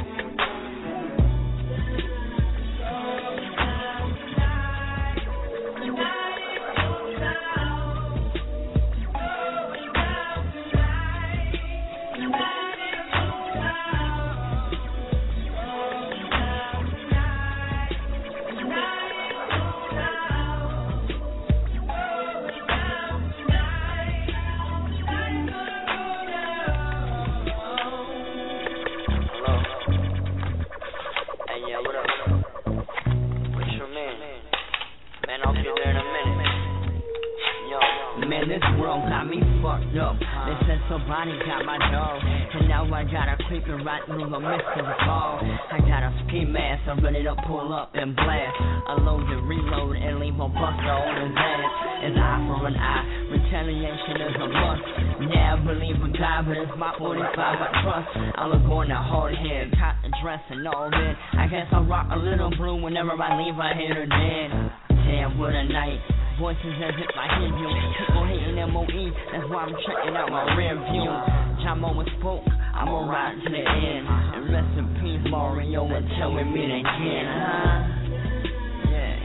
Somebody got my dog, and now I got a creeping right through the mystery ball. I got a ski mask, I'm ready to pull up and blast. I load and reload and leave a buster on his ass. It's eye for an eye, retaliation is a must. Yeah, I believe in God, but it's my forty-five I trust. I look on the hard head, cotton dress and all that. I guess I rock a little blue whenever I leave, I hit her dead. Damn, what a night. Voices as if I hear you. People hating M O E, that's why I'm checking out my rear view. Jamo and spoke, I'ma ride to the end. And rest in peace, Mario, until we meet again, huh? Yeah.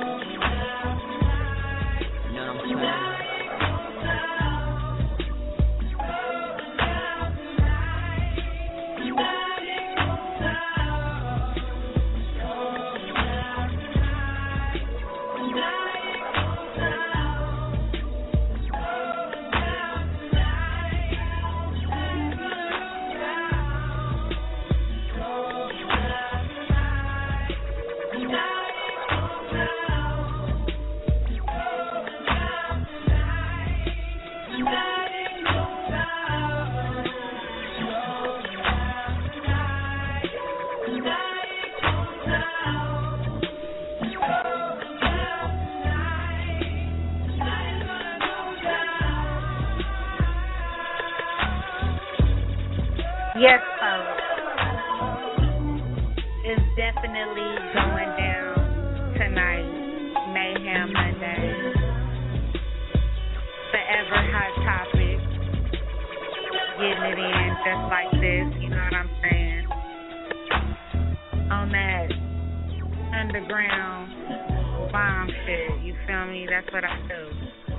You know what I'm saying? Yes, folks. It's definitely going down tonight. Mayhem Monday. Forever hot topic. Getting it in just like this, you know what I'm saying? On that underground bomb shit, you feel me? That's what I do.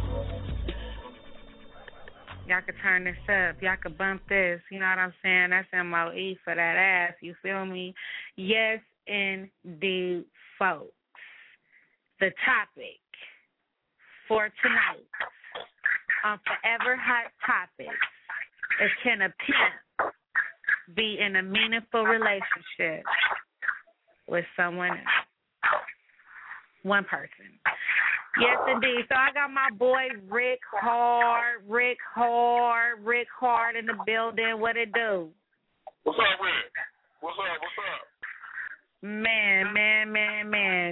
Y'all could turn this up. Y'all could bump this. You know what I'm saying? That's M O E for that ass. You feel me? Yes, indeed, folks. The topic for tonight on Forever Hot Topics is, can a pimp be in a meaningful relationship with someone else? One person. Yes, indeed. So I got my boy Rick Hard, Rick Hard, Rick Hard in the building. What it do? What's up, Rick? What's up? What's up? Man, man, man, man.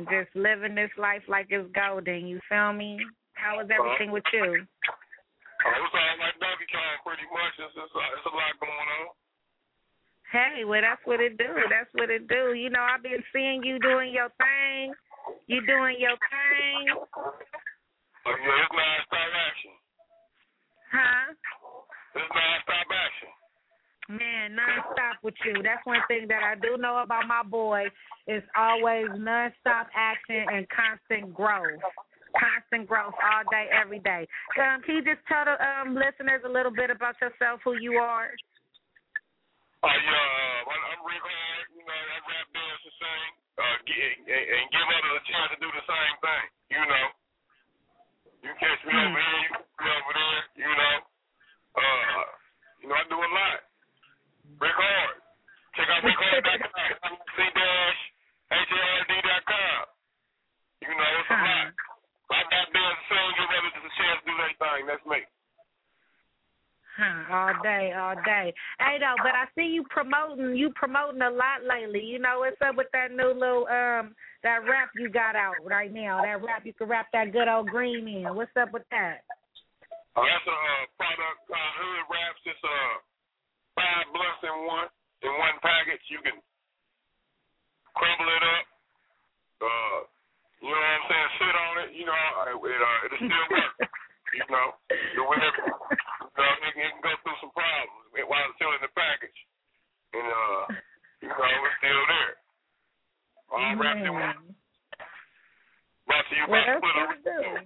and just living this life like it's golden. You feel me? How is everything with you? Oh, it's all like Donkey Kong, pretty much. It's, it's, uh, it's a lot going on. Hey, well, that's what it do. That's what it do. You know, I've been seeing you doing your thing. You doing your thing. Oh, yeah, it's non-stop action. Huh? It's non-stop action. Man, non-stop with you. That's one thing that I do know about my boy. It's always non-stop action and constant growth. Constant growth all day, every day. Um, can you just tell the um, listeners a little bit about yourself, who you are? Oh, yeah, uh, I'm Rick Hard. You know, I rap, dance, and sing, uh, and, and give others a chance to do the same thing, you know. You catch me over here, you catch me over there, you know. Uh, you know, I do a lot. Rick Hard. Check out rick hard dot com, C dash H A R D dot com. You know, it's a lot. I got dance, sing, give others a chance to do their thing. That's me. Huh, all day, all day. Hey, though, but I see you promoting, you promoting a lot lately. You know, what's up with that new little, um, that rap you got out right now? That rap, you can rap that good old green in. What's up with that? Oh, that's a uh, product called Hood Raps. It's uh, five blunts in one, in one package. You can crumble it up, uh, you know what I'm saying, sit on it, you know, it, uh, it'll still work. You know, do whatever. You know, it, it can go through some problems while it's still in the package. And, uh, you know, it's still there. All wrapped in one. Brought to you by Split.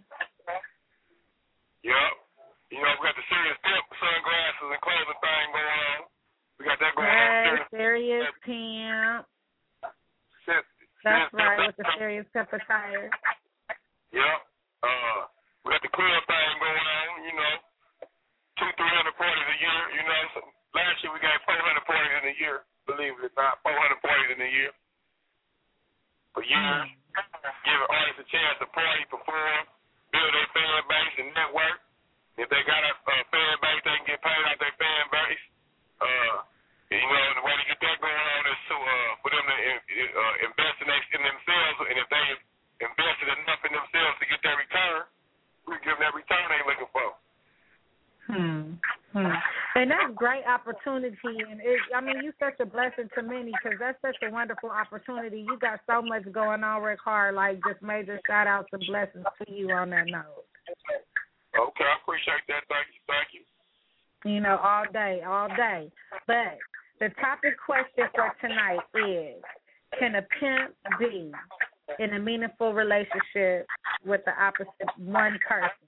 Yep. You know, we got the Serious Pimp sunglasses and clothing thing going on. We got that going hey, on. Serious Pimp. That's right, with the Serious Pimp attire. Yep. Uh, we got the club thing going on, you know. Two, three hundred parties a year, you know. So last year we got four hundred parties in a year, believe it or not. four hundred parties in a year. For years. Giving artists a chance to party, perform, build their fan base and network. If they got a uh, fan base, they can get paid out their fan base. Uh, you know, the way to get that going on is to, uh, for them to uh, invest in, they, in themselves, and if they invested enough in themselves to get their return, we give them that return they looking for. Hmm. hmm. And that's great opportunity, and it, I mean, you're such a blessing to many because that's such a wonderful opportunity. You got so much going on, Rick Hard. Like, just major shout outs and blessings to you on that note. Okay, I appreciate that. Thank you, thank you. You know, all day, all day. But the topic question for tonight is: can a pimp be in a meaningful relationship with the opposite one person?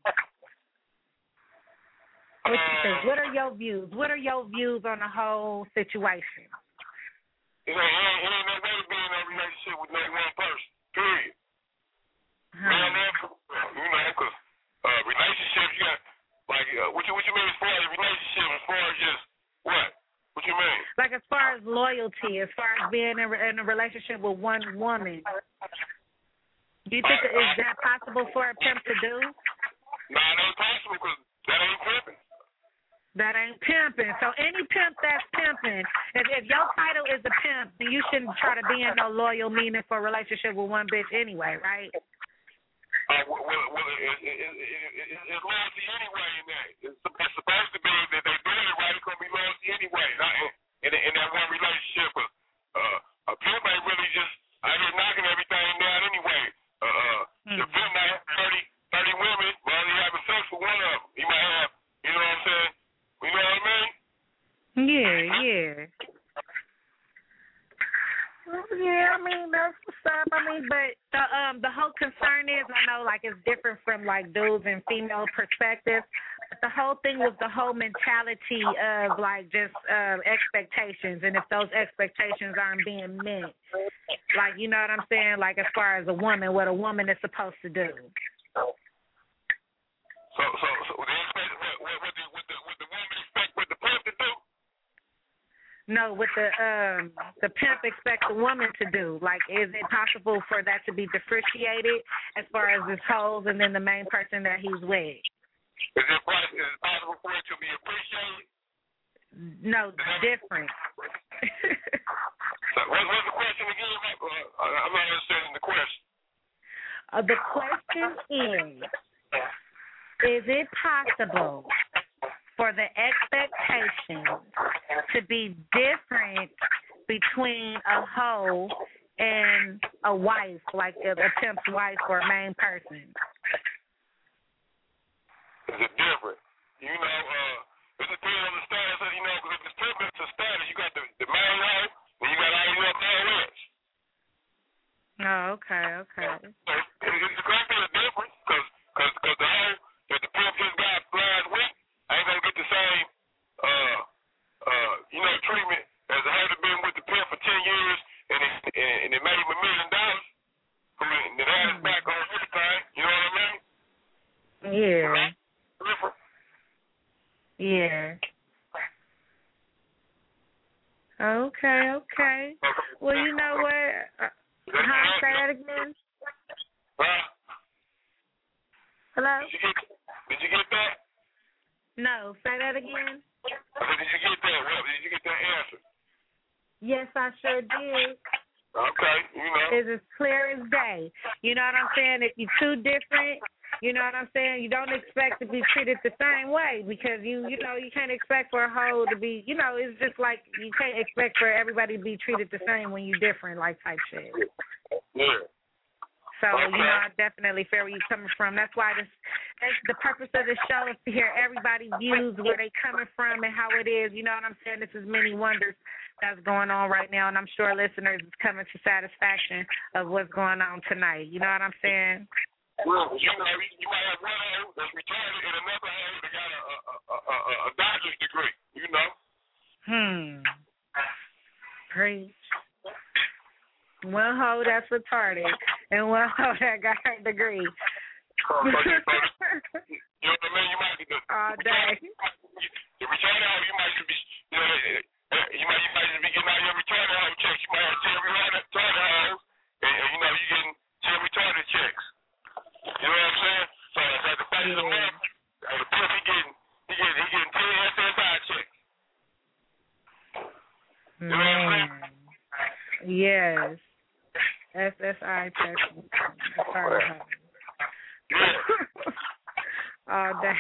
What you think? What are your views? What are your views on the whole situation? It ain't, it ain't no way to be in a relationship with no one person, period. Huh. Man, you know, because uh, relationships, you got, like, uh, what, you, what you mean as far as relationship, as far as just, what? What you mean? Like as far as loyalty, as far as being in, in a relationship with one woman. Do you think, uh, is that possible for a pimp to do? No, nah, it ain't possible because that ain't pimping. That ain't pimping. So any pimp that's pimping, if, if your title is a pimp, then you shouldn't try to be in no loyal, meaningful relationship with one bitch anyway, right? Uh, well, well, well it, it, it, it, it, it's loyalty anyway in that. It's, it's supposed to be that they're doing it right. It's going to be loyalty anyway. Not in, in, in that one relationship, uh, a pimp ain't really just out here knocking everything down anyway. Uh, mm-hmm. The pimp might have thirty, thirty women, but only having sex with one of them. He might have, you know what I'm saying? You know what I mean? Yeah, yeah. Yeah, I mean, that's what's up. I mean, but the um the whole concern is, I know, like, it's different from, like, dudes and female perspectives, but the whole thing was the whole mentality of, like, just uh, expectations, and if those expectations aren't being met, like, you know what I'm saying? Like, as far as a woman, what a woman is supposed to do. So, so, so they expect what, what, what, the, what, the, what the woman expect what the pimp to do? No, what the um the pimp expects the woman to do. Like, is it possible for that to be differentiated as far as his hoes and then the main person that he's with? Is it, is it possible for it to be appreciated? No, different. So what, what's the question again? Uh, I'm not understanding the question. Uh, the question is, is it possible for the expectations to be different between a hoe and a wife, like a, a pimp's wife or a main person? Is it different? You know, uh, it depends on the status. Of, you know, because if it's pimp, it's a status. You got the, the main hoe, and you got all your other rich. Oh, okay, okay. So it, it's going to be a difference because cause, cause the hoe that the pimp just got last week ain't going to get the same, uh, uh, you know, treatment as a hoe that been with the pimp for ten years and it, and, and it made him a million dollars. Who that had his back on everything. You know what I mean? Yeah. Different. Yeah. Okay, okay. Well, you know what? Uh, huh? Say that again. Huh? Hello? Did you get, did you get that? No, say that again. I said, did you get that? Well, did you get that answer? Yes, I sure did. Okay, you know. It's as clear as day. You know what I'm saying? If you're too different, you know what I'm saying? You don't expect to be treated the same way because you, you know, you can't expect for a hoe to be, you know, it's just like you can't expect for everybody to be treated the same when you're different, like type shit. Yeah. So, you know, I definitely feel where you're coming from. That's why this, that's the purpose of the show is to hear everybody's views, where they coming from and how it is. You know what I'm saying? This is many wonders that's going on right now, and I'm sure listeners is coming to satisfaction of what's going on tonight. You know what I'm saying? Well, you know, you might have one hoe that's retarded and another hoe that got a, a, a, a, a doctor's degree, you know? Hmm. Preach. One hoe that's retarded and one hoe that got her degree. You know what I mean? You might be the, all day. The retarded hoe, you might be, you know, you might, you might be getting out your retarded hoe checks. You might have ten retarded hoes, and, and, you know, you're getting ten retarded checks. You know what I'm saying? So it's like the price of the month, the pimp, he getting, he getting, he getting ten S S I checks. You know what I'm saying? Yes. S S I checks. Sorry. All day.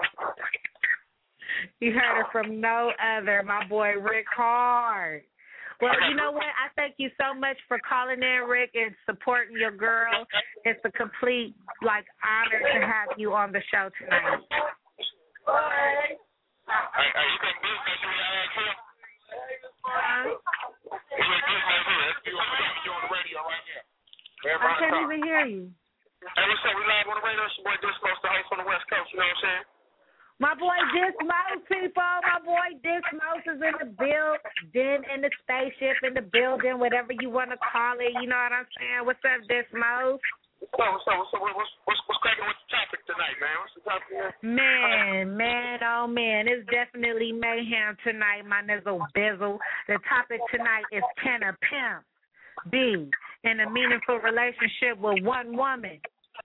You heard it from no other, my boy Rick Hard. Well, you know what? I thank you so much for calling in, Rick, and supporting your girl. It's a complete, like, honor to have you on the show tonight. Hey, hey, you can business with your ass here? Huh? You can business here. You on the radio right now. I can't even hear you. Hey, what's up? We live on the radio. It's your boy Dismos, the host on the West Coast. You know what I'm saying? My boy Dismos, people. My boy Dismos is in the building, in the spaceship, in the building, whatever you want to call it. You know what I'm saying? What's up, Dismos? What's up? What's up? What's up? What's, what's, what's cracking with the topic tonight, man? What's the topic here? Man, man, oh man, it's definitely mayhem tonight, my nizzle bizzle. The topic tonight is, can a pimp be in a meaningful relationship with one woman?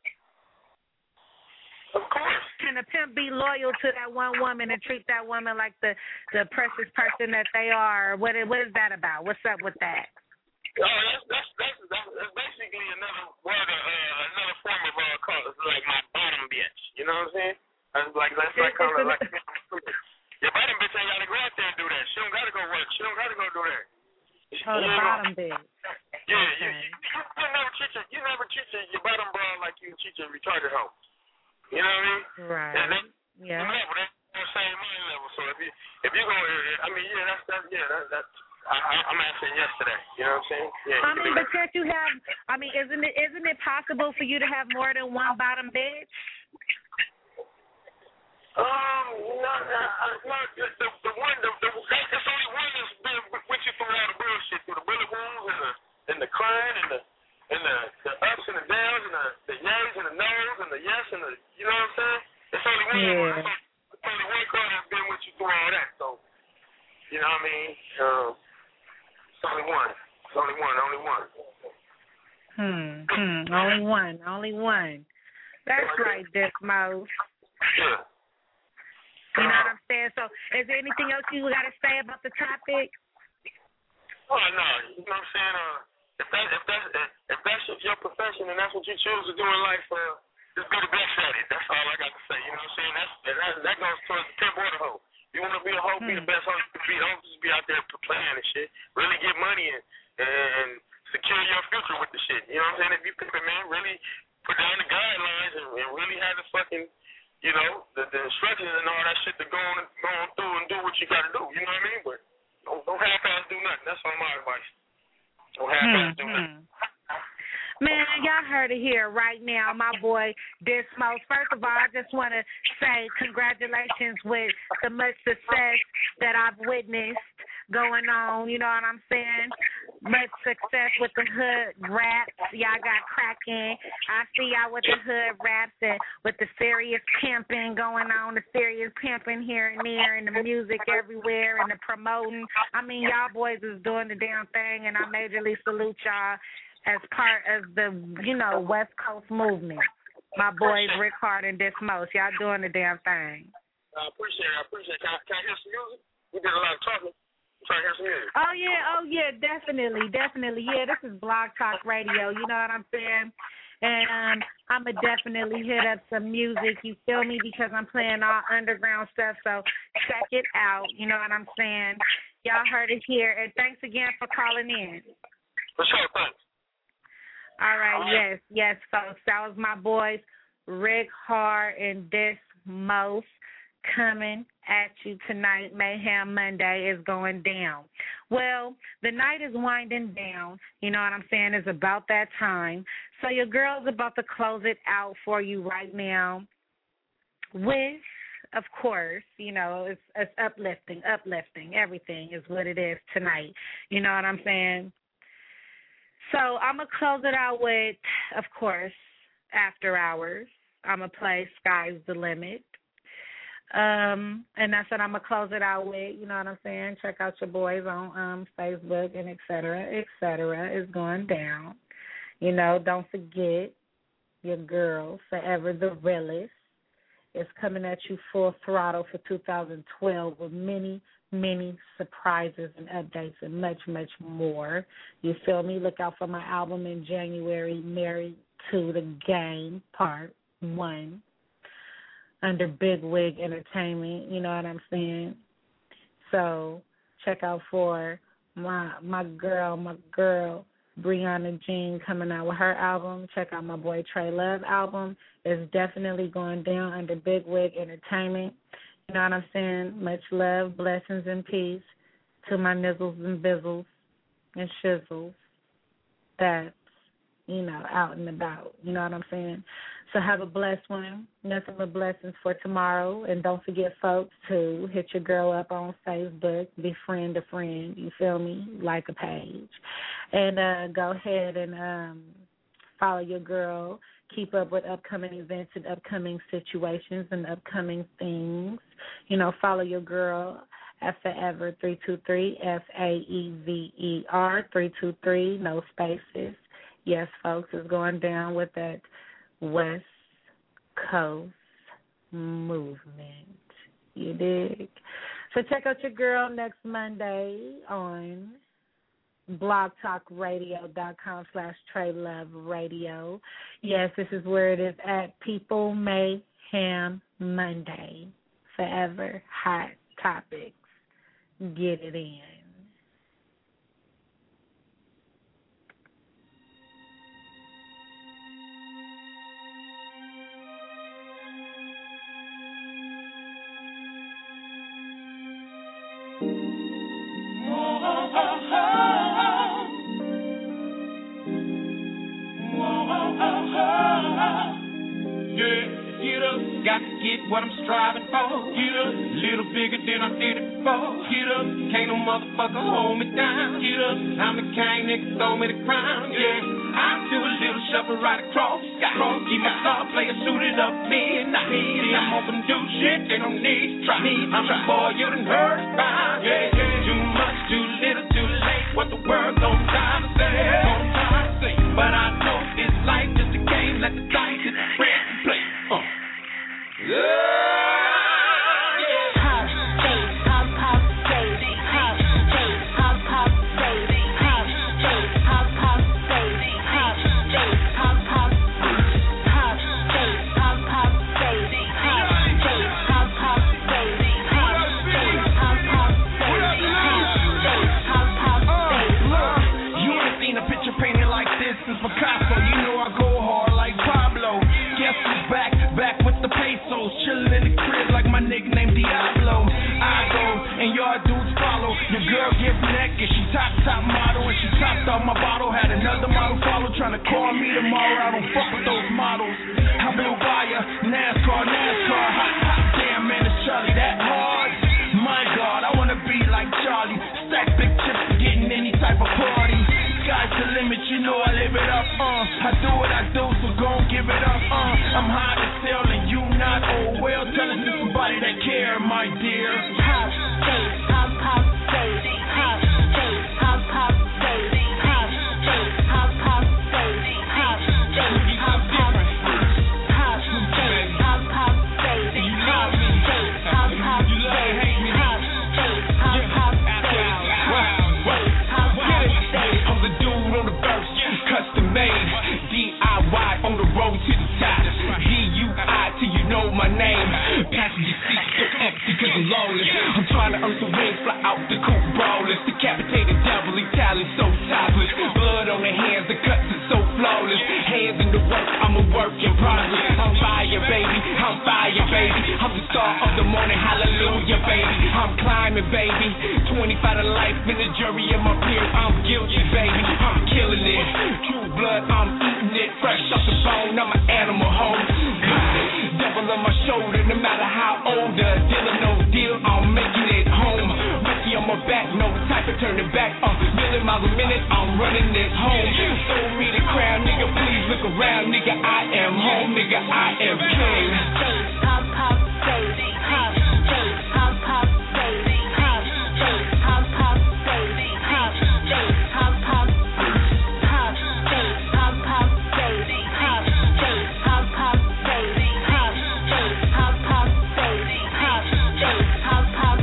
Of course. Can a pimp be loyal to that one woman and treat that woman like the, the precious person that they are? What is, what is that about? What's up with that? Oh, that's that's that's, that's, that's basically another word, uh, another form of uh, call it like my bottom bitch. You know what I'm saying? That's like that's like call it like your bottom bitch ain't gotta go out there and do that. She don't gotta go work. She don't gotta go do that. Oh, the bottom bitch. Yeah, okay. you, you you never treat your you never treat your, your bottom broad like you treat your retarded hoe. You know what I mean? Right. And they, yeah. Level, that's the same money level. So if you if you go, I mean, yeah, that's that. Yeah, that, that's. I, I'm answering yesterday. You know what I'm saying? Yeah. I mean, but can't you have? I mean, isn't it isn't it possible for you to have more than one bottom bitch? Um, no, no, no the, the the one, the, the it's only one that's been with you through all the bullshit, through the bullet wounds and the and the crying and the and the, the ups and the downs and the the yays and the no's and the yes and the, you know what I'm saying? It's only one. Yeah. It's only one girl that's been with you through all that. So, you know what I mean? Um. It's only one. It's only one. Only one. Hmm. Hmm. Only one. Only one. That's right, Dismos. Yeah. You know what I'm saying? So, is there anything else you got to say about the topic? Oh no. You know what I'm saying? Uh, if that if that's if that's your profession and that's what you choose to do in life, uh, just be the best at it. That's all I got to say. You know what I'm saying? That's that, that goes towards the pimp or the hoe. You want to be a hoe, be the best hoe you can be. Don't just be out there playing and shit. Really get money and and secure your future with the shit. You know what I'm saying? If you pimping, man, really put down the guidelines and, and really have the fucking, you know, the, the instructions and all that shit to go on, go on through and do what you got to do. You know what I mean? But don't, don't half-ass do nothing. That's all my advice. Don't half-ass do nothing. Man, y'all heard it here right now. My boy Dismos. First of all, I just want to say congratulations with the much success that I've witnessed going on. You know what I'm saying? Much success with the hood raps. Y'all got cracking. I see y'all with the hood raps and with the serious pimping going on, the serious pimping here and there, and the music everywhere, and the promoting. I mean, y'all boys is doing the damn thing, and I majorly salute y'all as part of the, you know, West Coast movement. My boys Rick Hard and Dismos, y'all doing the damn thing. I appreciate it. I appreciate it. Can I, can I hear some music? We did a lot of talking. I'm trying to hear some music. Oh, yeah. Oh, yeah, definitely. Definitely. Yeah, this is Blog Talk Radio. You know what I'm saying? And um, I'm going to definitely hit up some music, you feel me, because I'm playing all underground stuff. So check it out. You know what I'm saying? Y'all heard it here. And thanks again for calling in. For sure. Thanks. All right, yes, yes, folks. That was my boys, Rick Hard and Dismos, coming at you tonight. Mayhem Monday is going down. Well, the night is winding down. You know what I'm saying? It's about that time. So your girl's about to close it out for you right now with, of course, you know, it's, it's uplifting, uplifting. Everything is what it is tonight. You know what I'm saying? So I'm going to close it out with, of course, After Hours. I'm going to play Sky's the Limit. Um, and that's what I'm going to close it out with. You know what I'm saying? Check out your boys on um, Facebook and et cetera, et cetera. It's going down. You know, don't forget your girl, Forever the Realest, is coming at you full throttle for two thousand twelve with many, many surprises and updates and much, much more. You feel me? Look out for my album in January, Married to the Game, Part one, under Big Wig Entertainment. You know what I'm saying? So check out for my my girl, my girl, Brianna Jean, coming out with her album. Check out my boy Trey Love album. It's definitely going down under Big Wig Entertainment. You know what I'm saying? Much love, blessings, and peace to my nizzles and bizzles and shizzles that's, you know, out and about. You know what I'm saying? So have a blessed one. Nothing but blessings for tomorrow. And don't forget, folks, to hit your girl up on Facebook, befriend a friend, you feel me, like a page. And uh, go ahead and um, follow your girl. Keep up with upcoming events and upcoming situations and upcoming things. You know, follow your girl at Forever three two three, F A E V E R three two three, no spaces. Yes, folks, it's going down with that West Coast movement. You dig? So check out your girl next Monday on blogtalkradio.com slash Trey Love Radio. Yes, this is where it is at People Mayhem Monday. Forever hot topics. Get it in. Got to get what I'm striving for. Get up, little bigger than I did it before. Get up, can't no motherfucker hold me down. Get up, I'm the king, nigga, throw me the crown. Yeah, I do a little shuffle right across the sky. Keep my star player suited up, me and I. See, I'm open to do shit, they don't need to try. I'm a boy you done heard about. Yeah, yeah, too much, too little, too late. What the world don't time to say. Don't time to say. But I know this life just a game. Let the dice hit the red and play. Uh. Yeah, yeah. Pop, face, pop, pop, face, pop, face, pop, pop, face, pop, face, pop, pop, Pablos. Chillin' in the crib like my nigga named Diablo. I go, and y'all dudes follow. Your girl get naked, she top, top model. And she topped off my bottle. Had another model follow, tryna call me tomorrow. I don't fuck with those models. I blew wire, NASCAR, NASCAR. Hot, hot, damn man, it's Charlie that hard. My God, I wanna be like Charlie. Stack big chips for getting any type of party. Sky's the limit, you know I live it up, uh. I do what I do, so gon' give it up, uh. I'm high to sell and you not, oh well. Tell it to somebody that care, my dear. Hop, face, hop, hop, face, hop, face, hop, hop, face, hop, face, hop, hop, face, hop, face, hop, hop, hop, face, hop, hop, face, hop, face, hop, hop, face, hop, face, hop, hop, face. I'm the dude on the verse, custom made. D I Y on the road to the top. D U I till you know my name. Passenger seat so empty cause I'm lonely. I'm trying to earn some wings, fly out the coop brawlers. Decapitated devil, talent so topless. Blood on the hands, the cuts are so flawless. Hands in the work, I'm a work in progress. I'm fire, baby, I'm fire, baby. I'm the star of the morning, hallelujah, baby. I'm climbing, baby. twenty-five to life in the jury of my peers. I'm guilty, baby. I'm killing it. True blood, I'm eating it. Fresh off the bone, I'm an animal home. Devil on my shoulder, no matter how older. Deal or no deal, I'm making it home. Ricky on my back, no type of turning back. A million miles a minute, I'm running this home. Throw me the crown, nigga, please look around. Nigga, I am home, nigga, I am king. Hop, hop, face, hop, face, hop, hop, face, hop, face, hop, hop, face, hop, face, hop, hop, hop, face, hop, hop, face, hop, face, hop, hop, face, hop, face, hop, hop, face, hop, face, hop, hop,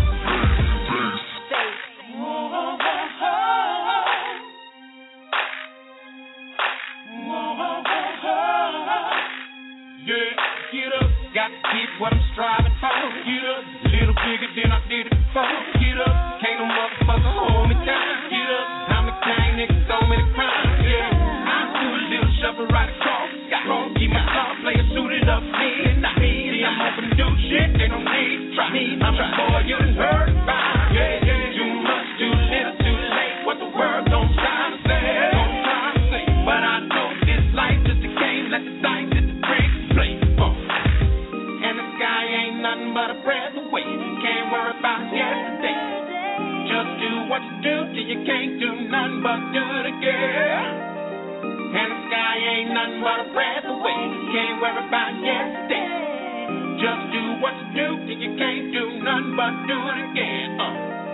Yeah, get up, got to get what I'm striving for. Get up, little bigger than I did it before. Get up, can't no motherfucker hold me down. Get up, I'm the kind nigga, throw me the crown. Yeah, I do a little shuffle right across. Got wrong, keep my star player suited up. And I see I'm hoping to do shit they don't need. Try me, I'm a boy you done heard about. Yeah, yeah, too much, too little, too late. What the world don't try to say, don't try to say. But I know this life just a game, let the dice hit the bricks play. Uh. And the sky ain't nothing but a breath away. Can't worry about yesterday. Just do what you do till you can't do nothing but do it again. And the sky ain't nothing but a breath away. Can't worry about yesterday. Just do what you do till you can't do nothing but do it again. Uh.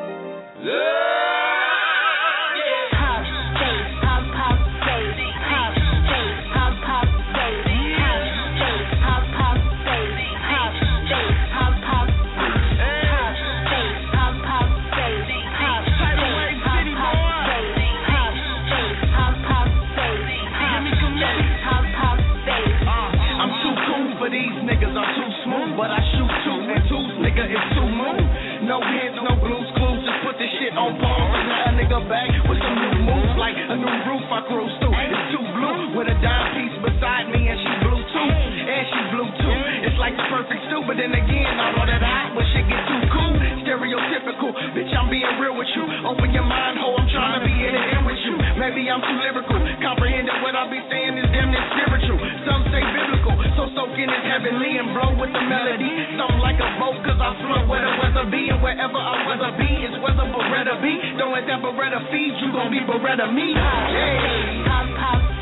Yeah. hop, face, hop, hop, face, hop, face, hop, hop, face, hop, face, hop, hop, face, hop, face, hop, hop, hop, face, hop, hop, face, hop, face, hop, hop, face, hop, face, hop, hop, face, hop, face, hop, hop, face. I'm too cool for these niggas, I'm too smooth, but I shoot two and twos, nigga, it's too moon. No hints, no blues, clues, just put this shit on pause. Now a nigga back with some new moves, like a new roof I cruise through. It's too blue, with a dime piece beside me, and she blue too, and she blue too. It's like the perfect stew, but then again, all that hot when shit get too cool. Stereotypical, bitch, I'm being real with you. Open your mind, ho, I'm trying to be in the air with you. Maybe I'm too lyrical, comprehending what I be saying is damn near spiritual. Some say biblical, so soak in it heavenly and blow with the melody. Something like a boat, cause I float where the weather be, and wherever I weather be, is where the Beretta be. Don't let that Beretta feed you, gon' be Beretta me. Hop, Hey. hop, hop.